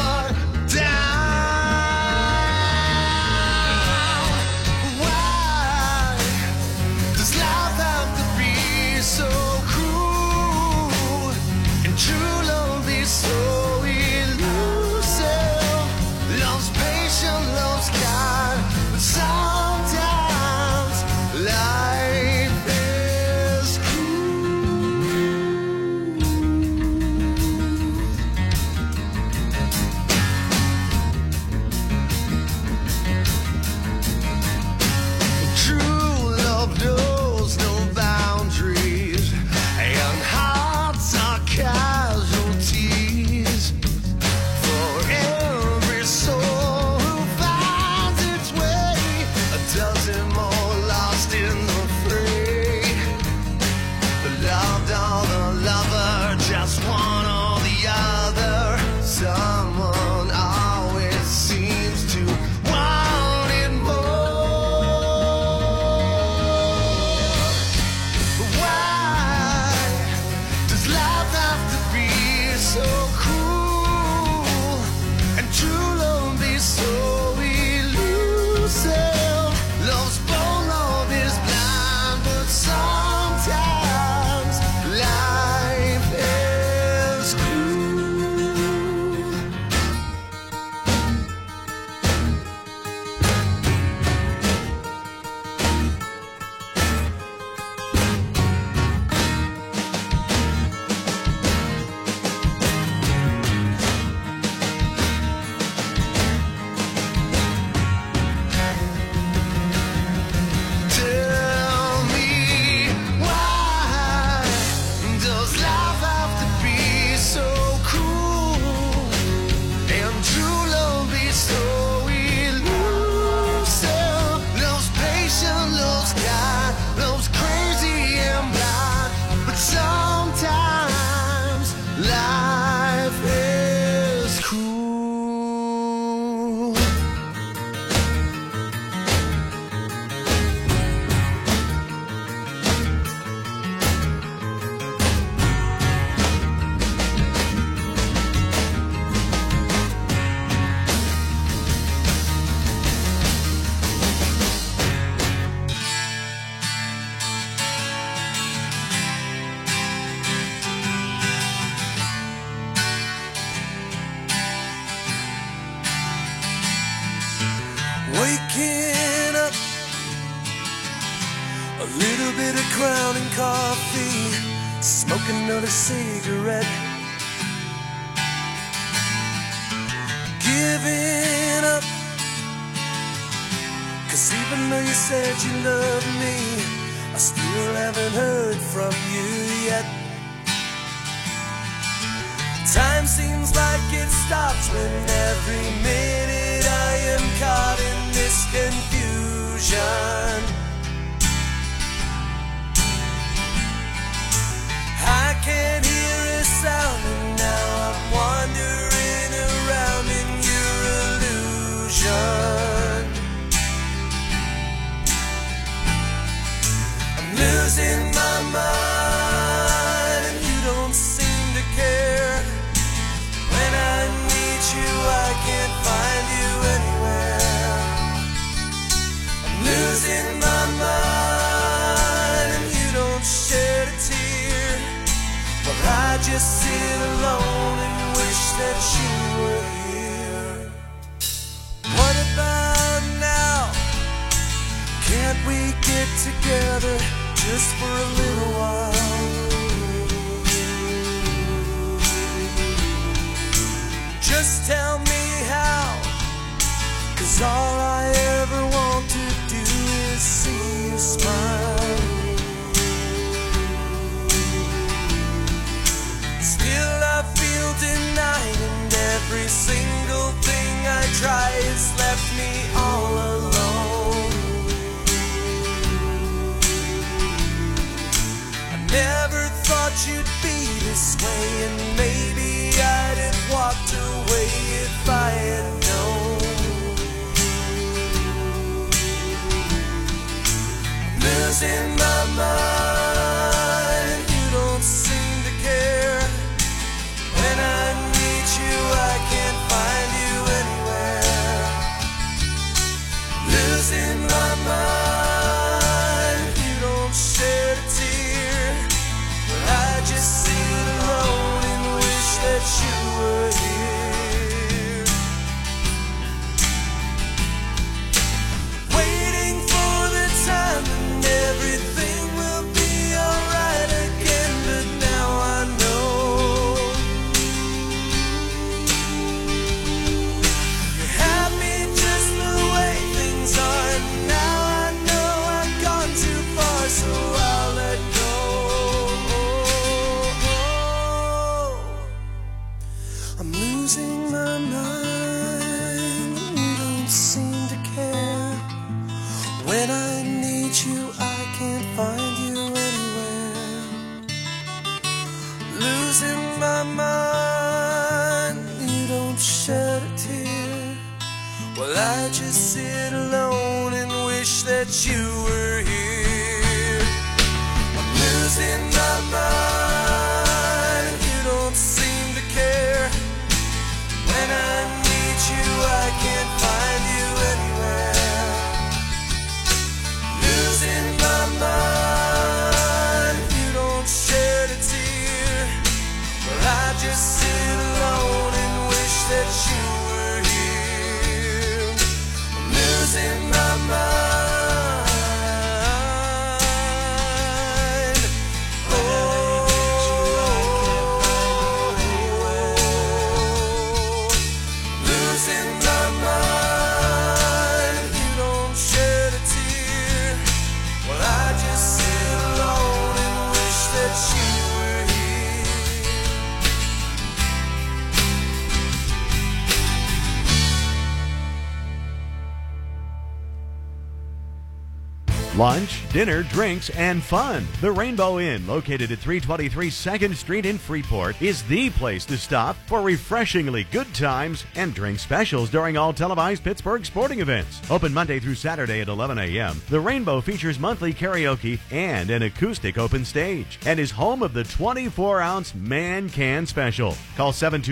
Waking up, a little bit of Crown and coffee, smoking another cigarette, giving up, 'cause even though you said you loved me, I still haven't heard from you yet. Time seems like it stops when every minute I am caught in this confusion. I can't hear a sound and now I'm wandering around in your illusion. I'm losing my mind and you don't seem to care. When I need you, I can't find you anywhere. I'm losing my mind and you don't shed a tear. Well, I just sit alone and wish that you were here. What about now? Can't we get together just for a little while? Just tell me how, 'cause all I ever want to do is see you smile. Still I feel denied and every single thing I try has left me all alone. I never thought you'd be this way, and maybe I'd have walked away if I had known. I'm losing my mind, you don't seem to care. When I need you, I can't find you anywhere. Losing my mind, you don't shed a tear. But I just sit alone and wish that you were here. Waiting for the time when everything will be alright again, but now I know. You're happy just the way things are, and now I know I've gone too far, so I'll let go. I'm losing my mind, you don't seem to care. When I need you, I can't find you anywhere. Losing my mind, you don't shed a tear. Well, I just sit alone and wish that you were here. I'm losing my mind, you don't seem to care. When I need you, I can't find you anywhere. Losing my mind, you don't shed a tear. Well, I just sit alone and wish that you were here. I'm losing my mind. Losing my mind, you don't shed a tear. Well, I just sit alone and wish that you were here. Lunch, dinner, drinks, and fun. The Rainbow Inn, located at 323 2nd Street in Freeport, is the place to stop for refreshingly good times and drink specials during all televised Pittsburgh sporting events. Open Monday through Saturday at 11 a.m., the Rainbow features monthly karaoke and an acoustic open stage and is home of the 24-ounce Man Can Special. Call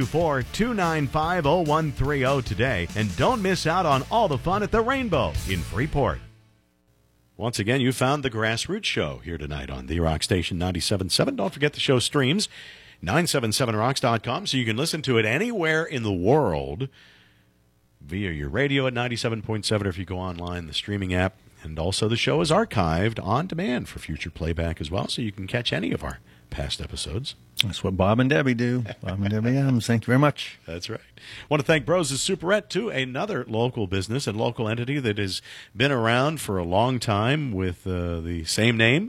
724-295-0130 today and don't miss out on all the fun at the Rainbow in Freeport. Once again, you found the Grassroots Show here tonight on the Rock Station 97.7. Don't forget the show streams 977rocks.com, so you can listen to it anywhere in the world via your radio at 97.7, or if you go online, the streaming app. And also the show is archived on demand for future playback as well, so you can catch any of our past episodes. That's what Bob and Debbie do. Bob and Debbie Adams. Thank you very much. That's right. Want to thank Bros' Superette, too, another local business and local entity that has been around for a long time with the same name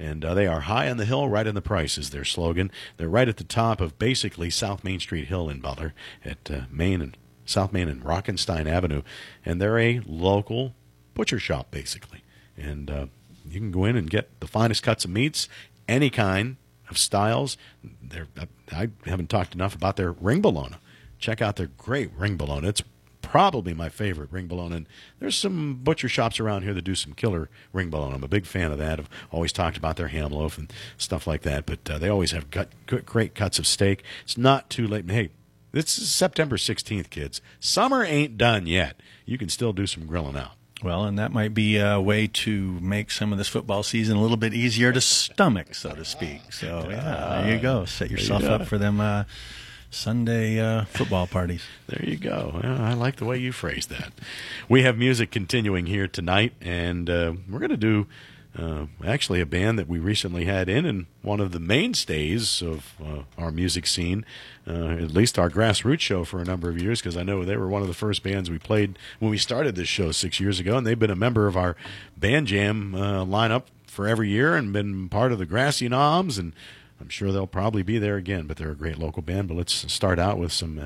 And they are high on the hill, right in the price is their slogan. They're right at the top of basically South Main Street Hill in Butler at South Main and Rockenstein Avenue. And they're a local butcher shop, basically. And you can go in and get the finest cuts of meats, any kind of styles. I haven't talked enough about their ring bologna. Check out their great ring bologna. It's probably my favorite ring bologna. And there's some butcher shops around here that do some killer ring bologna. I'm a big fan of that. I've always talked about their ham loaf and stuff like that. But they always have great cuts of steak. It's not too late. Hey, this is September 16th, kids. Summer ain't done yet. You can still do some grilling out. Well, and that might be a way to make some of this football season a little bit easier to stomach, so to speak. So, yeah, there you go. Set yourself up for them Sunday football parties. There you go. Well, I like the way you phrased that. We have music continuing here tonight, and we're going to do actually a band that we recently had in, and one of the mainstays of our music scene, at least our Grassroots show for a number of years, because I know they were one of the first bands we played when we started this show 6 years ago, and they've been a member of our Band Jam lineup for every year and been part of the Grassy Noms, and I'm sure they'll probably be there again, but they're a great local band. But let's start out with some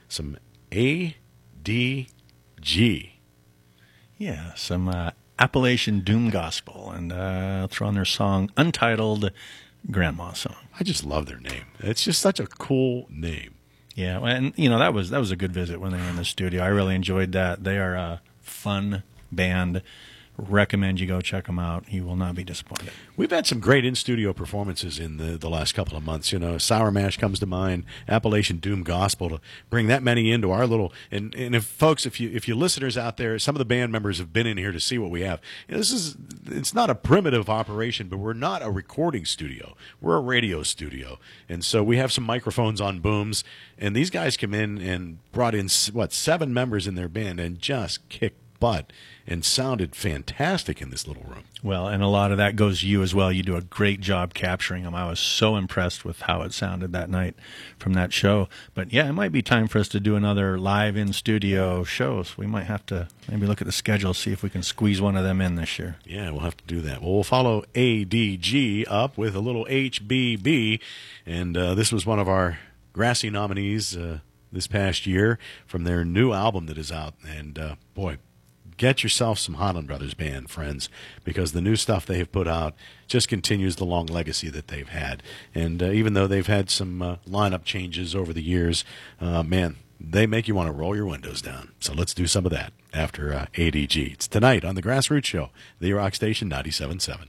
ADG. Yeah, some Appalachian Doom Gospel, and I'll throw on their song Untitled Grandma Song. I just love their name. It's just such a cool name. Yeah, and that was a good visit when they were in the studio. I really enjoyed that. They are a fun band. Recommend you go check them out. You will not be disappointed. We've had some great in-studio performances in the last couple of months. Sour Mash comes to mind, Appalachian Doom Gospel, to bring that many into our little. And if folks, if you listeners out there, some of the band members have been in here to see what we have. It's not a primitive operation, but we're not a recording studio. We're a radio studio, and so we have some microphones on booms. And these guys come in and brought in 7 members in their band and just kicked butt and sounded fantastic in this little room. Well, and a lot of that goes to you as well. You do a great job capturing them. I was so impressed with how it sounded that night from that show. But yeah, it might be time for us to do another live in-studio show. So we might have to maybe look at the schedule, see if we can squeeze one of them in this year. Yeah, we'll have to do that. Well, we'll follow ADG up with a little HBB. And this was one of our Grassy nominees this past year from their new album that is out. And boy, get yourself some Highland Brothers Band, friends, because the new stuff they have put out just continues the long legacy that they've had. And even though they've had some lineup changes over the years, man, they make you want to roll your windows down. So let's do some of that after ADG. It's tonight on the Grassroots Show, the Rock Station 97.7.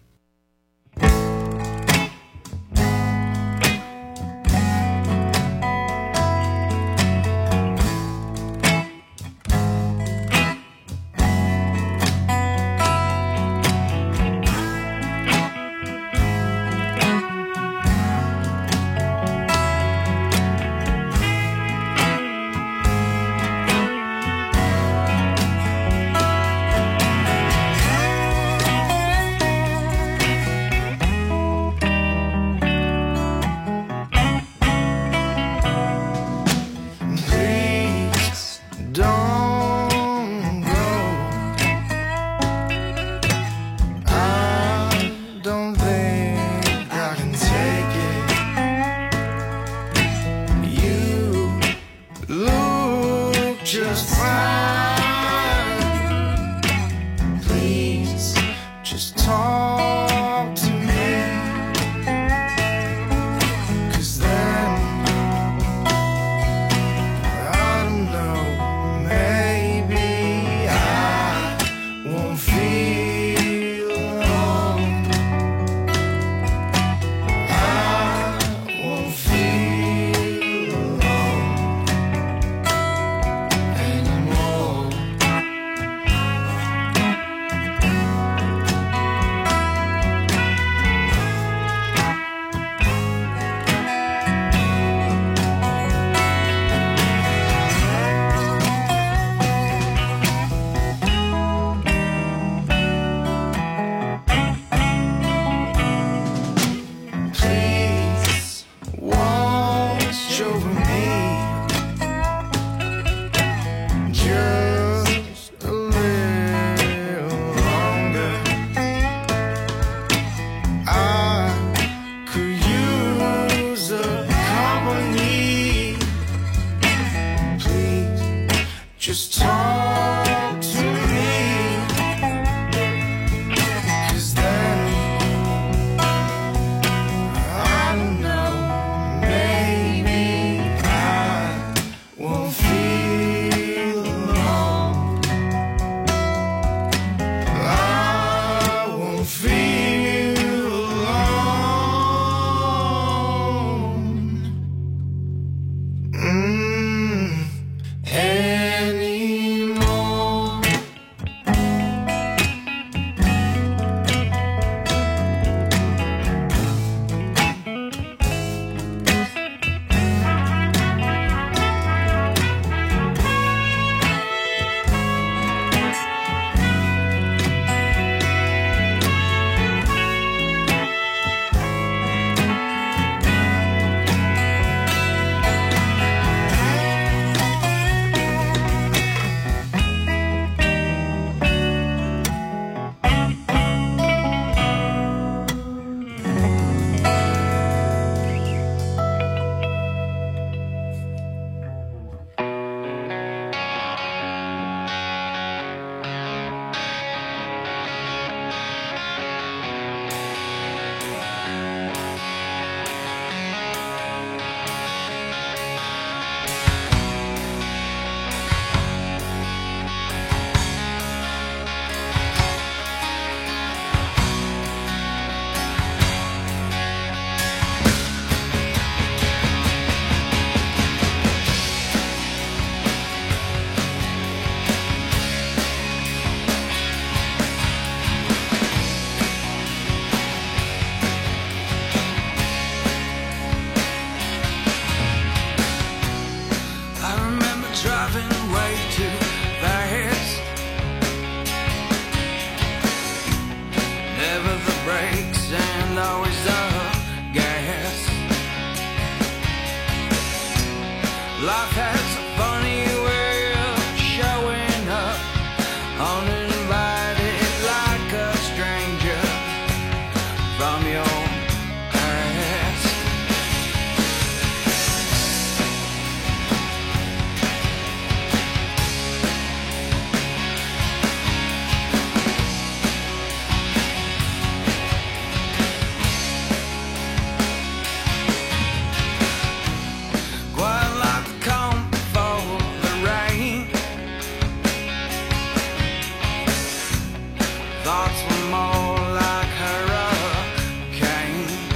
thoughts were more like hurricanes.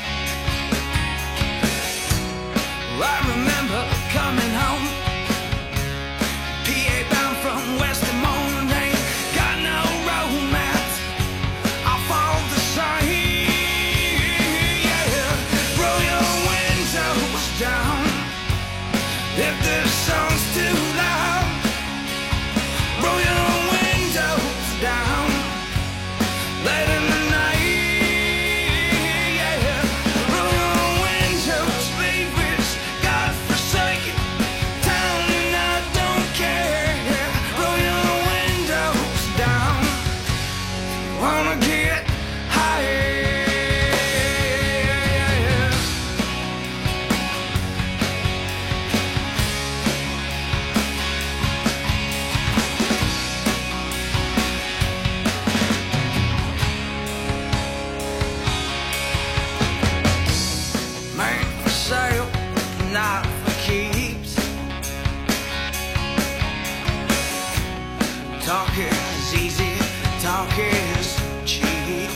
I remember coming home, PA bound from West Des Moines. Ain't got no romance, I'll follow the same. Yeah, roll your windows down if the song's too loud. Roll your windows down late in the night. Yeah, roll your windows, leave this godforsaken town, and I don't care. Yeah, roll your windows down. Wanna get higher. Man for sale, not for keeps. Talk is easy, talk is cheap.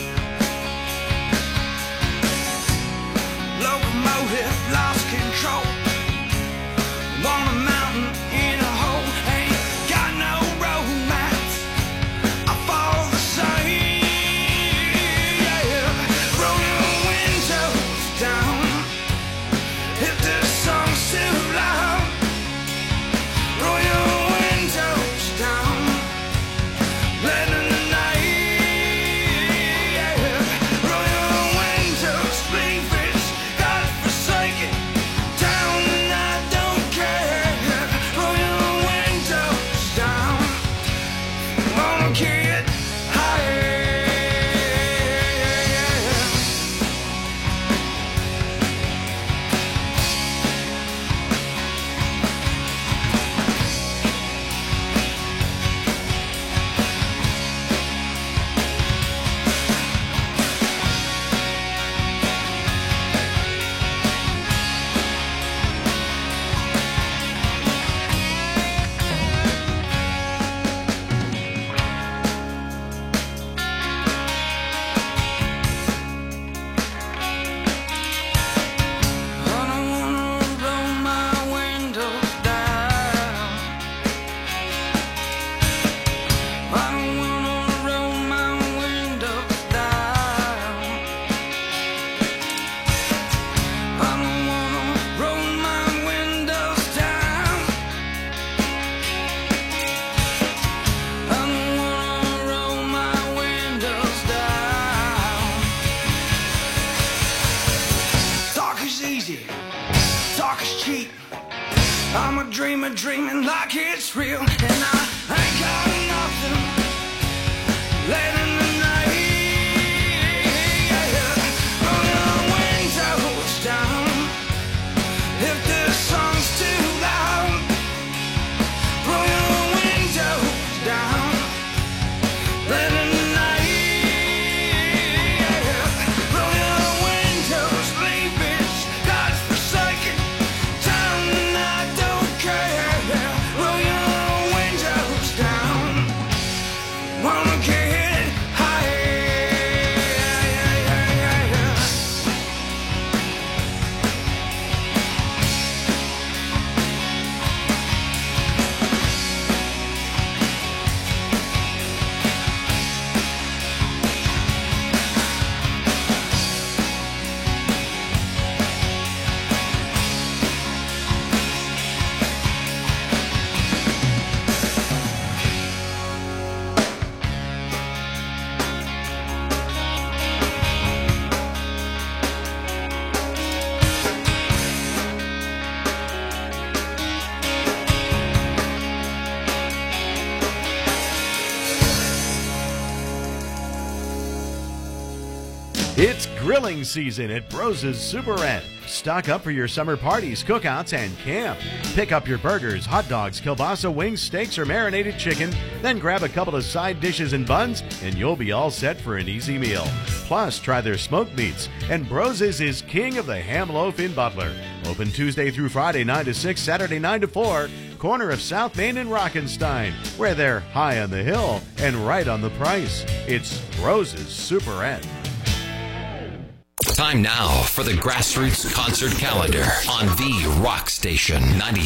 Locomotive lost control. On a mountain in a hole, ain't got no romance. I follow the same. Yeah, roll your windows down if the song's too loud. Roll your windows down late in the night. Yeah, roll your windows, leave this godforsaken town, and I don't care. Roll your windows down. Wanna get higher. I don't wanna roll my windows down. I don't wanna roll my windows down. I don't wanna roll my windows down. I don't wanna roll my windows down. Talk is easy, talk is cheap. I'm a dreamer dreaming like it's real, and I ain't got nothing late in the night. Yeah, roll your windows down if the song's too loud. Roll your windows down late in the night. Yeah, roll your windows, leave this godforsaken town, and I don't care. Roll your windows down. Wanna get higher. It's grilling season at Bros's Super Red. Stock up for your summer parties, cookouts, and camp. Pick up your burgers, hot dogs, kielbasa, wings, steaks, or marinated chicken. Then grab a couple of side dishes and buns, and you'll be all set for an easy meal. Plus, try their smoked meats. And Bros's is king of the ham loaf in Butler. Open Tuesday through Friday, 9 to 6, Saturday, 9 to 4. corner of South Main and Rockenstein, where they're high on the hill and right on the price. It's Rose's Superette. Time now for the Grassroots Concert Calendar on the Rock Station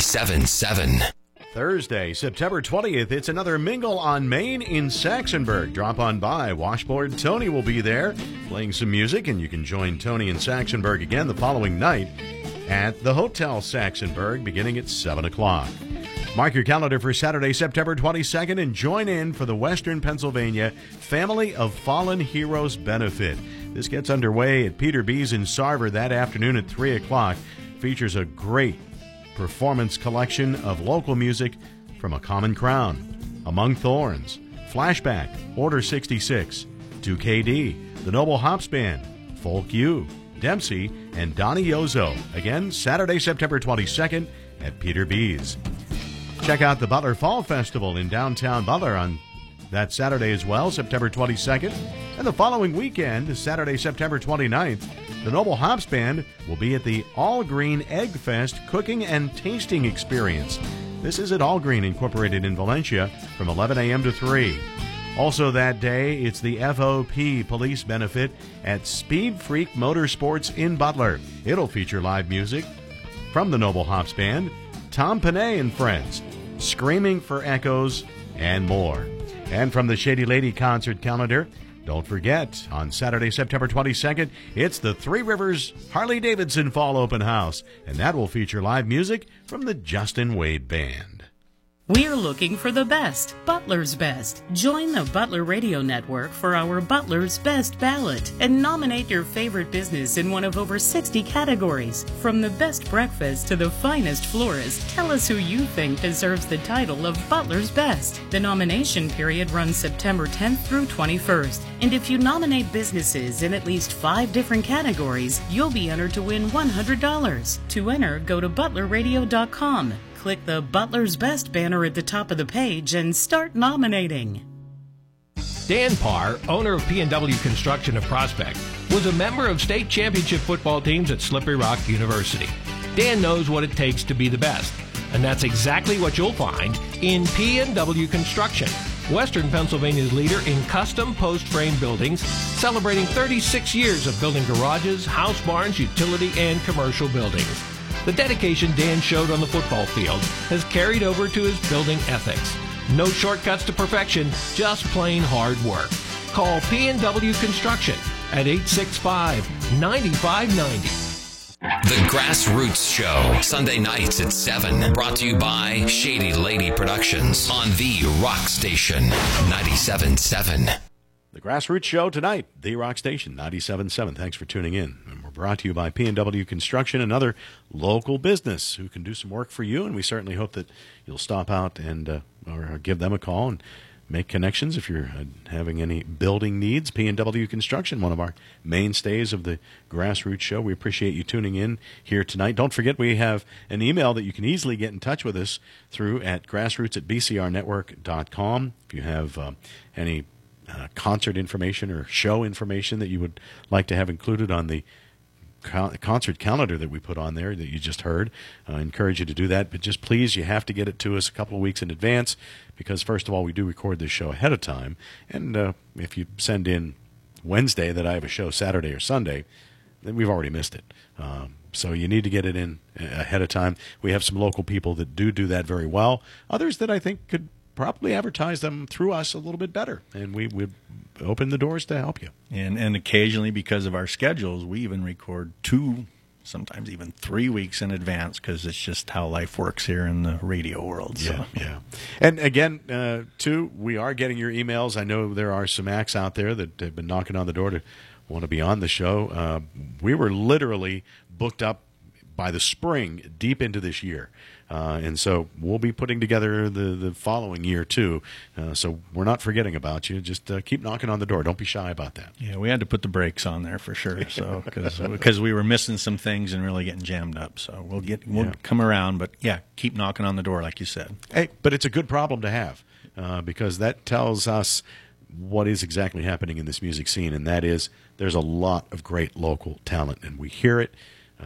97.7. Thursday, September 20th, it's another Mingle on Main in Saxonburg. Drop on by. Washboard Tony will be there playing some music, and you can join Tony in Saxonburg again the following night at the Hotel Saxonburg, beginning at 7 o'clock. Mark your calendar for Saturday, September 22nd, and join in for the Western Pennsylvania Family of Fallen Heroes Benefit. This gets underway at Peter B's in Sarver that afternoon at 3 o'clock. Features a great performance collection of local music from A Common Crown, Among Thorns, Flashback, Order 66, 2KD, the Noble Hops Band, Folk U, Dempsey, and Donnie Yozo. Again, Saturday, September 22nd at Peter B's. Check out the Butler Fall Festival in downtown Butler on that Saturday as well, September 22nd. And the following weekend, Saturday, September 29th, the Noble Hops Band will be at the All Green Egg Fest Cooking and Tasting Experience. This is at All Green Incorporated in Valencia from 11 a.m. to 3. Also that day, it's the FOP Police Benefit at Speed Freak Motorsports in Butler. It'll feature live music from the Noble Hops Band, Tom Panay and Friends, Screaming for Echoes, and more. And from the Shady Lady Concert Calendar, don't forget, on Saturday, September 22nd, it's the Three Rivers Harley-Davidson Fall Open House, and that will feature live music from the Justin Wade Band. We're looking for the best, Butler's Best. Join the Butler Radio Network for our Butler's Best ballot and nominate your favorite business in one of over 60 categories. From the best breakfast to the finest florist, tell us who you think deserves the title of Butler's Best. The nomination period runs September 10th through 21st. And if you nominate businesses in at least 5 different categories, you'll be entered to win $100. To enter, go to butlerradio.com. Click the Butler's Best banner at the top of the page and start nominating. Dan Parr, owner of P&W Construction of Prospect, was a member of state championship football teams at Slippery Rock University. Dan knows what it takes to be the best, and that's exactly what you'll find in P&W Construction, Western Pennsylvania's leader in custom post-frame buildings, celebrating 36 years of building garages, house barns, utility, and commercial buildings. The dedication Dan showed on the football field has carried over to his building ethics. No shortcuts to perfection, just plain hard work. Call P&W Construction at 865-9590. The Grassroots Show, Sunday nights at 7. Brought to you by Shady Lady Productions on the Rock Station 97.7. The Grassroots Show tonight, the Rock Station 97.7. Thanks for tuning in. And we're brought to you by P&W Construction, another local business who can do some work for you. And we certainly hope that you'll stop out and or give them a call and make connections if you're having any building needs. P&W Construction, one of our mainstays of the Grassroots Show. We appreciate you tuning in here tonight. Don't forget we have an email that you can easily get in touch with us through at grassroots@bcrnetwork.com. If you have any concert information or show information that you would like to have included on the concert calendar that we put on there that you just heard, I encourage you to do that. But just please, you have to get it to us a couple of weeks in advance because, first of all, we do record this show ahead of time. And if you send in Wednesday that I have a show Saturday or Sunday, then we've already missed it. So you need to get it in ahead of time. We have some local people that do that very well. Others that I think could probably advertise them through us a little bit better, and we would open the doors to help you. And occasionally, because of our schedules, we even record 2, sometimes even 3 weeks in advance because it's just how life works here in the radio world. So. Yeah. And again, too, we are getting your emails. I know there are some acts out there that have been knocking on the door to want to be on the show. We were literally booked up by the spring deep into this year. And so we'll be putting together the following year, too. So we're not forgetting about you. Just keep knocking on the door. Don't be shy about that. Yeah, we had to put the brakes on there for sure. So because we were missing some things and really getting jammed up. So we'll come around. But, yeah, keep knocking on the door, like you said. Hey, but it's a good problem to have because that tells us what is exactly happening in this music scene, and that is there's a lot of great local talent, and we hear it.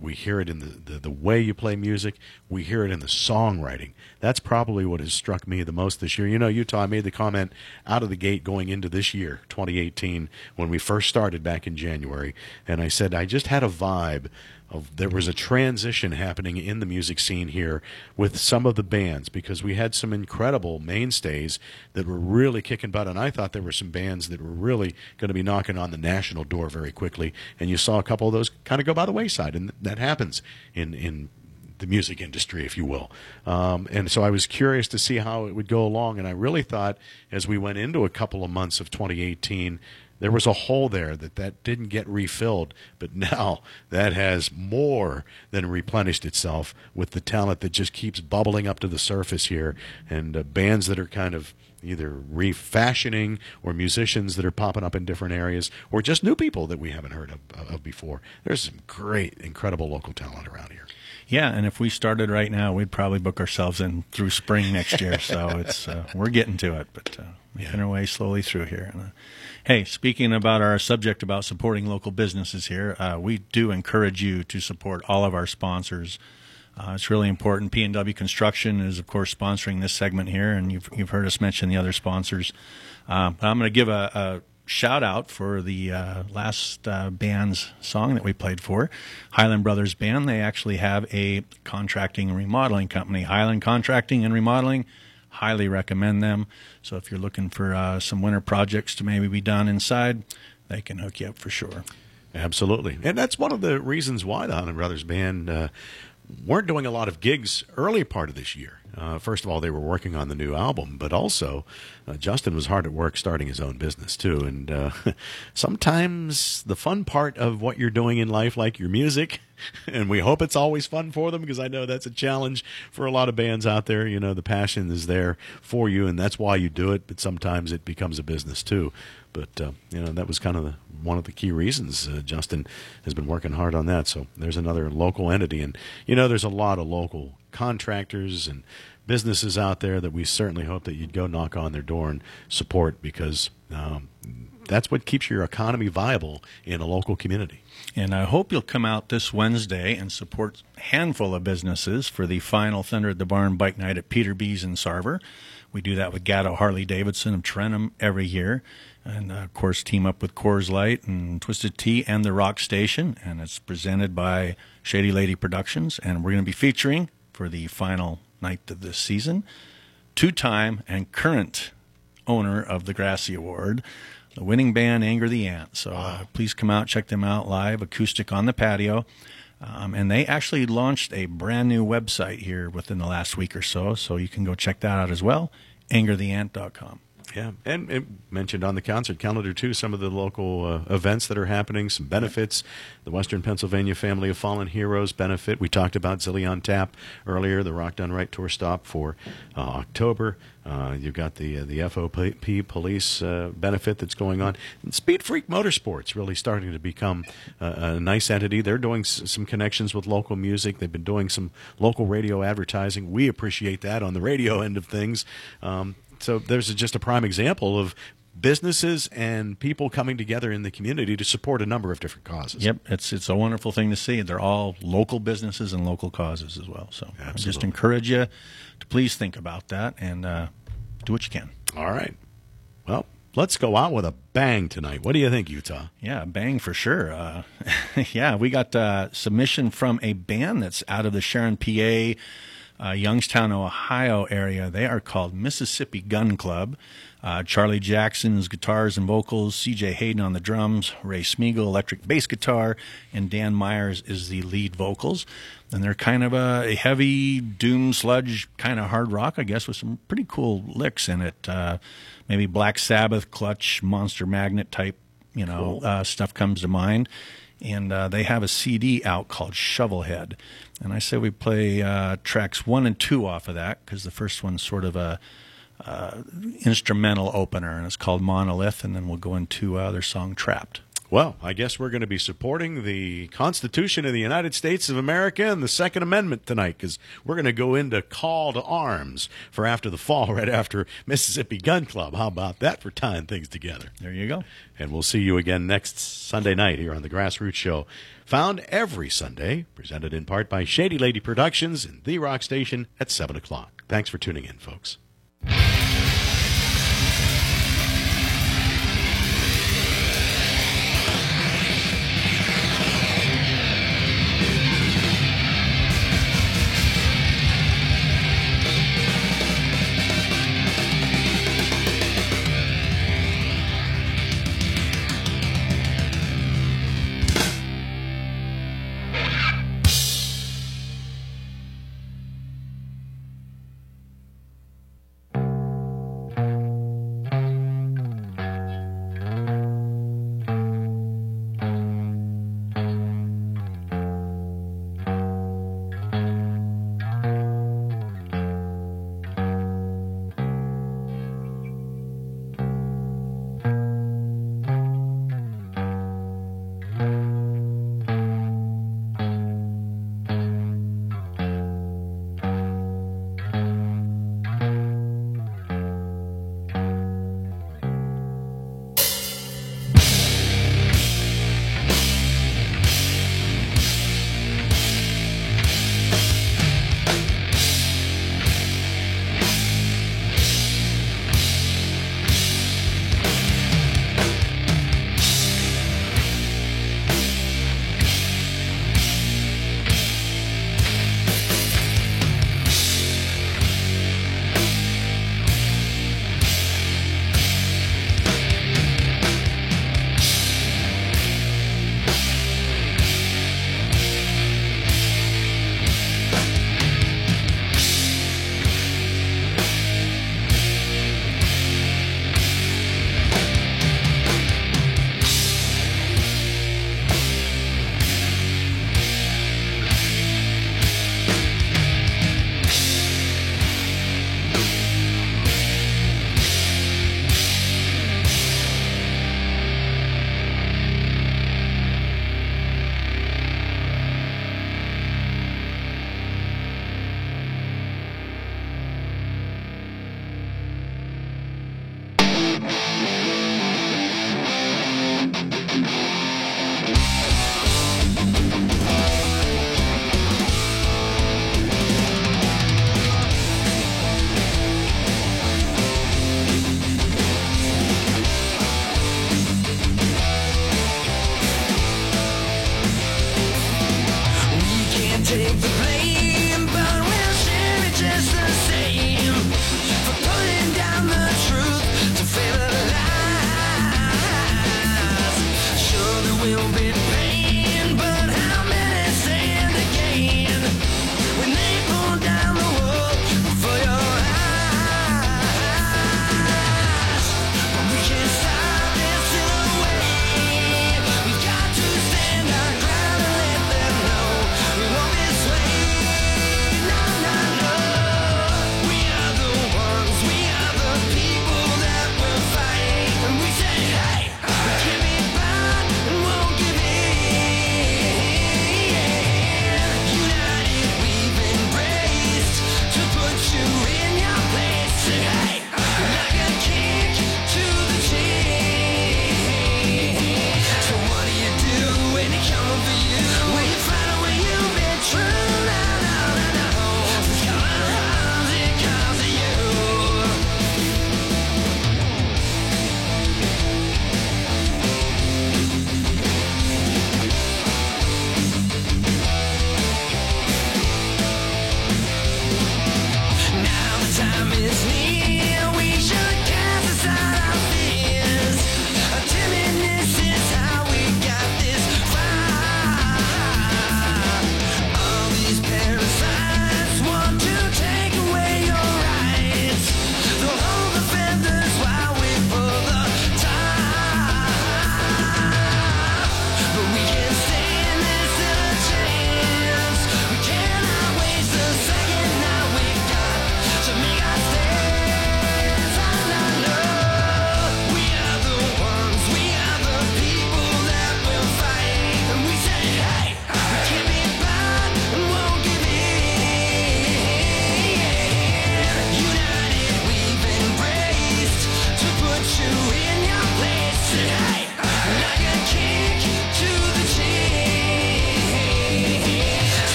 We hear it in the way you play music. We hear it in the songwriting. That's probably what has struck me the most this year. You know, Utah, I made the comment out of the gate going into this year, 2018, when we first started back in January, and I said I just had a vibe of there was a transition happening in the music scene here with some of the bands, because we had some incredible mainstays that were really kicking butt, and I thought there were some bands that were really going to be knocking on the national door very quickly, and you saw a couple of those kind of go by the wayside, and that happens in the music industry, if you will. And so I was curious to see how it would go along, and I really thought as we went into a couple of months of 2018, there was a hole there that didn't get refilled, but now that has more than replenished itself with the talent that just keeps bubbling up to the surface here, and bands that are kind of either refashioning or musicians that are popping up in different areas, or just new people that we haven't heard of before. There's some great, incredible local talent around here. Yeah, and if we started right now, we'd probably book ourselves in through spring next year. So it's we're getting to it, but making our way slowly through here. And, hey, speaking about our subject about supporting local businesses here, we do encourage you to support all of our sponsors. It's really important. P&W Construction is, of course, sponsoring this segment here, and you've heard us mention the other sponsors. I'm going to give a shout out for the last band's song that we played for, Highland Brothers Band. They actually have a contracting and remodeling company, Highland Contracting and Remodeling. Highly recommend them. So if you're looking for some winter projects to maybe be done inside, they can hook you up for sure. Absolutely. And that's one of the reasons why the Highland Brothers Band weren't doing a lot of gigs early part of this year. First of all, they were working on the new album, but also Justin was hard at work starting his own business too. And sometimes the fun part of what you're doing in life, like your music, and we hope it's always fun for them, because I know that's a challenge for a lot of bands out there. You know, the passion is there for you, and that's why you do it, but sometimes it becomes a business too. But, you know, that was kind of one of the key reasons Justin has been working hard on that. So there's another local entity. And, you know, there's a lot of local contractors and businesses out there that we certainly hope that you'd go knock on their door and support, because that's what keeps your economy viable in a local community. And I hope you'll come out this Wednesday and support a handful of businesses for the final Thunder at the Barn Bike Night at Peter B's in Sarver. We do that with Gatto Harley-Davidson of Trentham every year. And, of course, team up with Coors Light and Twisted Tea and the Rock Station. And it's presented by Shady Lady Productions. And we're going to be featuring, for the final night of this season, two-time and current owner of the Grassy Award, the winning band Anger the Ant. So please come out, check them out live, acoustic on the patio. And they actually launched a brand new website here within the last week or so, so you can go check that out as well, angertheant.com. Yeah, and it mentioned on the concert calendar, too, some of the local events that are happening, some benefits. The Western Pennsylvania Family of Fallen Heroes benefit. We talked about Zilly on Tap earlier, the Rock Done Right tour stop for October. You've got the FOP police benefit that's going on. And Speed Freak Motorsports really starting to become a nice entity. They're doing some connections with local music. They've been doing some local radio advertising. We appreciate that on the radio end of things. So there's just a prime example of businesses and people coming together in the community to support a number of different causes. Yep, it's a wonderful thing to see. They're all local businesses and local causes as well. So I just encourage you to please think about that and do what you can. All right. Well, let's go out with a bang tonight. What do you think, Utah? Yeah, bang for sure. Yeah, we got submission from a band that's out of the Sharon, PA, Youngstown, Ohio area. They are called Mississippi Gun Club. Charlie Jackson's guitars and vocals, C.J. Hayden on the drums, Ray Smeagol electric bass guitar, and Dan Myers is the lead vocals. And they're kind of a heavy doom sludge kind of hard rock, I guess, with some pretty cool licks in it. Maybe Black Sabbath, Clutch, Monster Magnet type, stuff comes to mind. And they have a CD out called Shovelhead. And I say we play tracks 1 and 2 off of that, because the first one's sort of a instrumental opener, and it's called Monolith, and then we'll go into their song Trapped. Well, I guess we're going to be supporting the Constitution of the United States of America and the Second Amendment tonight, because we're going to go into call to arms for after the fall, right after Mississippi Gun Club. How about that for tying things together? There you go. And we'll see you again next Sunday night here on the Grassroots Show. Found every Sunday, presented in part by Shady Lady Productions and The Rock Station at 7 o'clock. Thanks for tuning in, folks.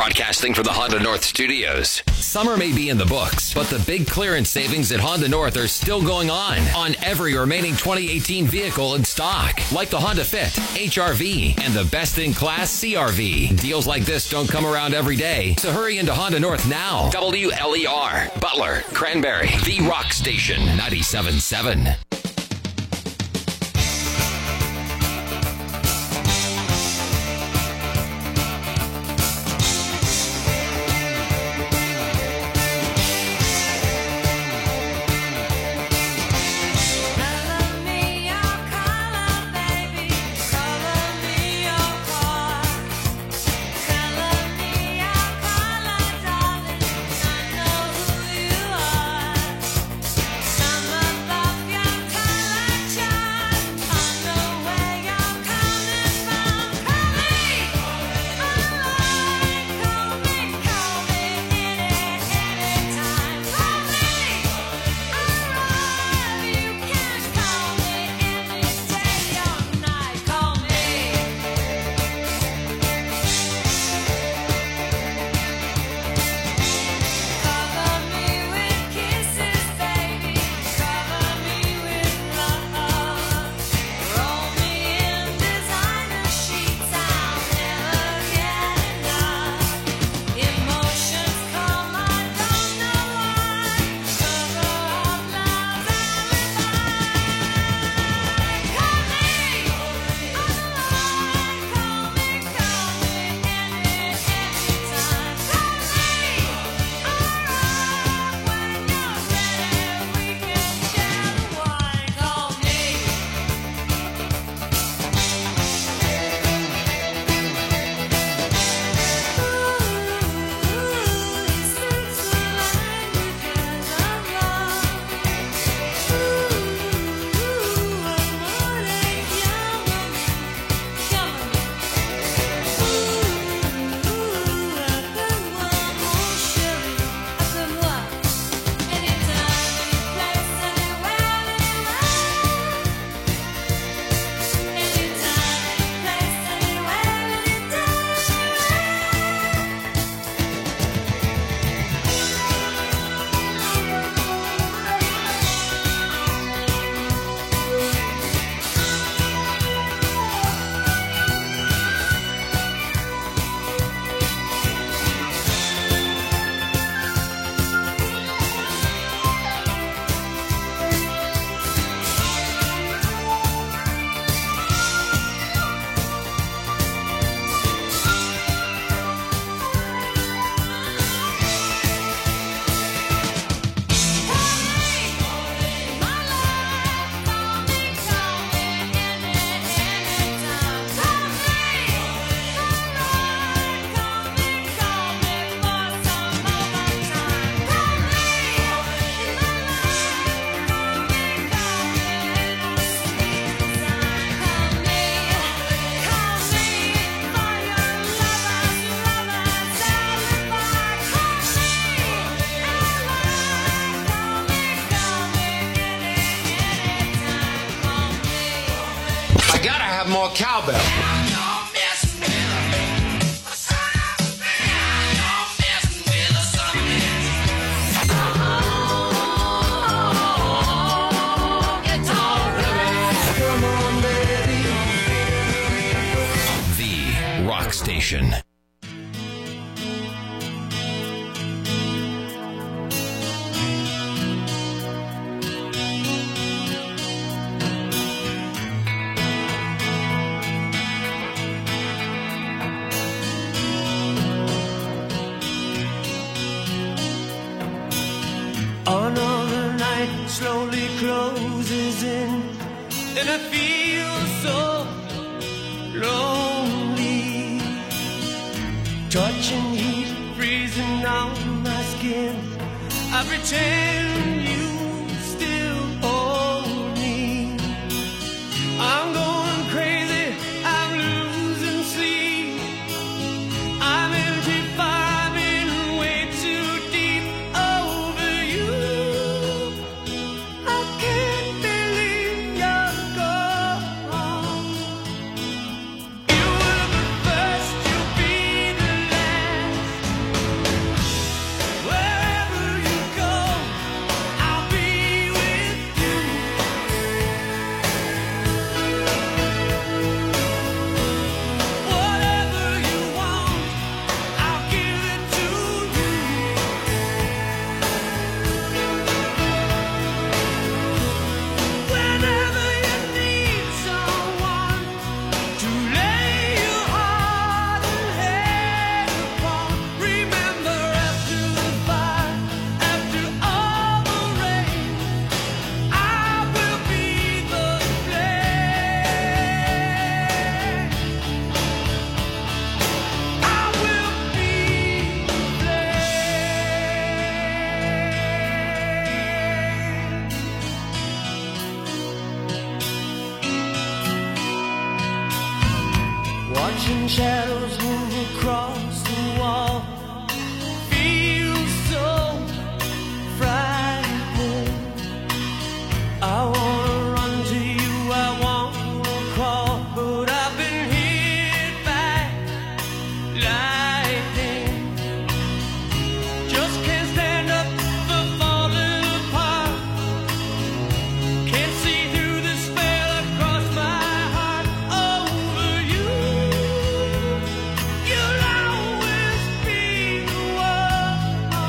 Broadcasting from the Honda North Studios. Summer may be in the books, but the big clearance savings at Honda North are still going on every remaining 2018 vehicle in stock, like the Honda Fit, HR-V, and the best-in-class CR-V. Deals like this don't come around every day, so hurry into Honda North now. WLER, Butler, Cranberry, The Rock Station, 97.7. More cowbell. The Rock Station. Another night slowly closes in, and I feel so lonely. Touching heat, freezing on my skin. I pretend you still hold me. I'm going crazy, I'm losing sleep. I'm empty, I'm in way too deep over you. I can't believe you're gone. You were the first, you'll be the last. Watching shadows move across the wall feels so frightening. I wanna run to you, I wanna crawl, but I've been hit by lightning. Just can't stand up for falling apart. Can't see through the spell across my heart over you. You'll always be the one.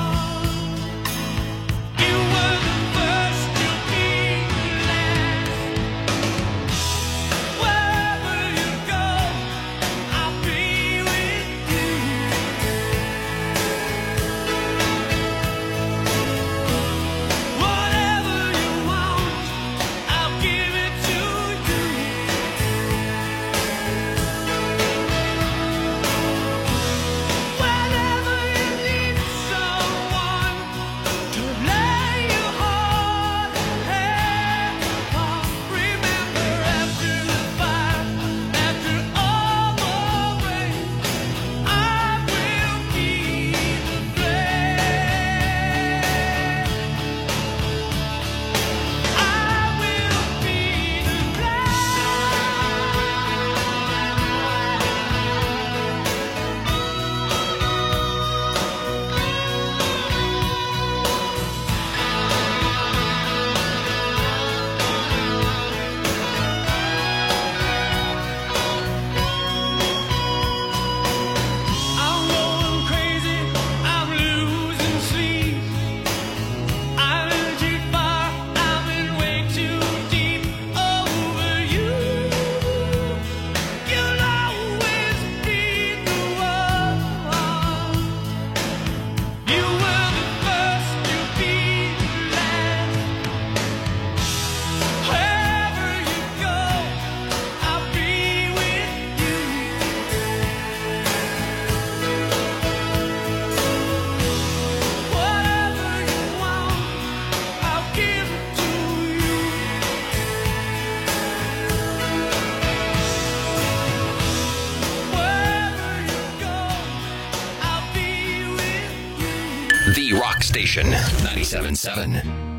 You were the first, you'll be the last. Wherever you go, I'll be with you. Whatever you want, I'll give it to you. Whenever you need someone to lay your heart and head upon, remember after the fire, after all the rain, I will be the flame. I will be the I'm going crazy, I'm losing sleep. I'm in too far, I've been way too deep over you. You'll always be the one. You were the first, you'll be the last. Wherever you go, I'll be with you. Whatever you want, I'll give it to you. Wherever you go, I'll be with you. The Rock Station 97.7.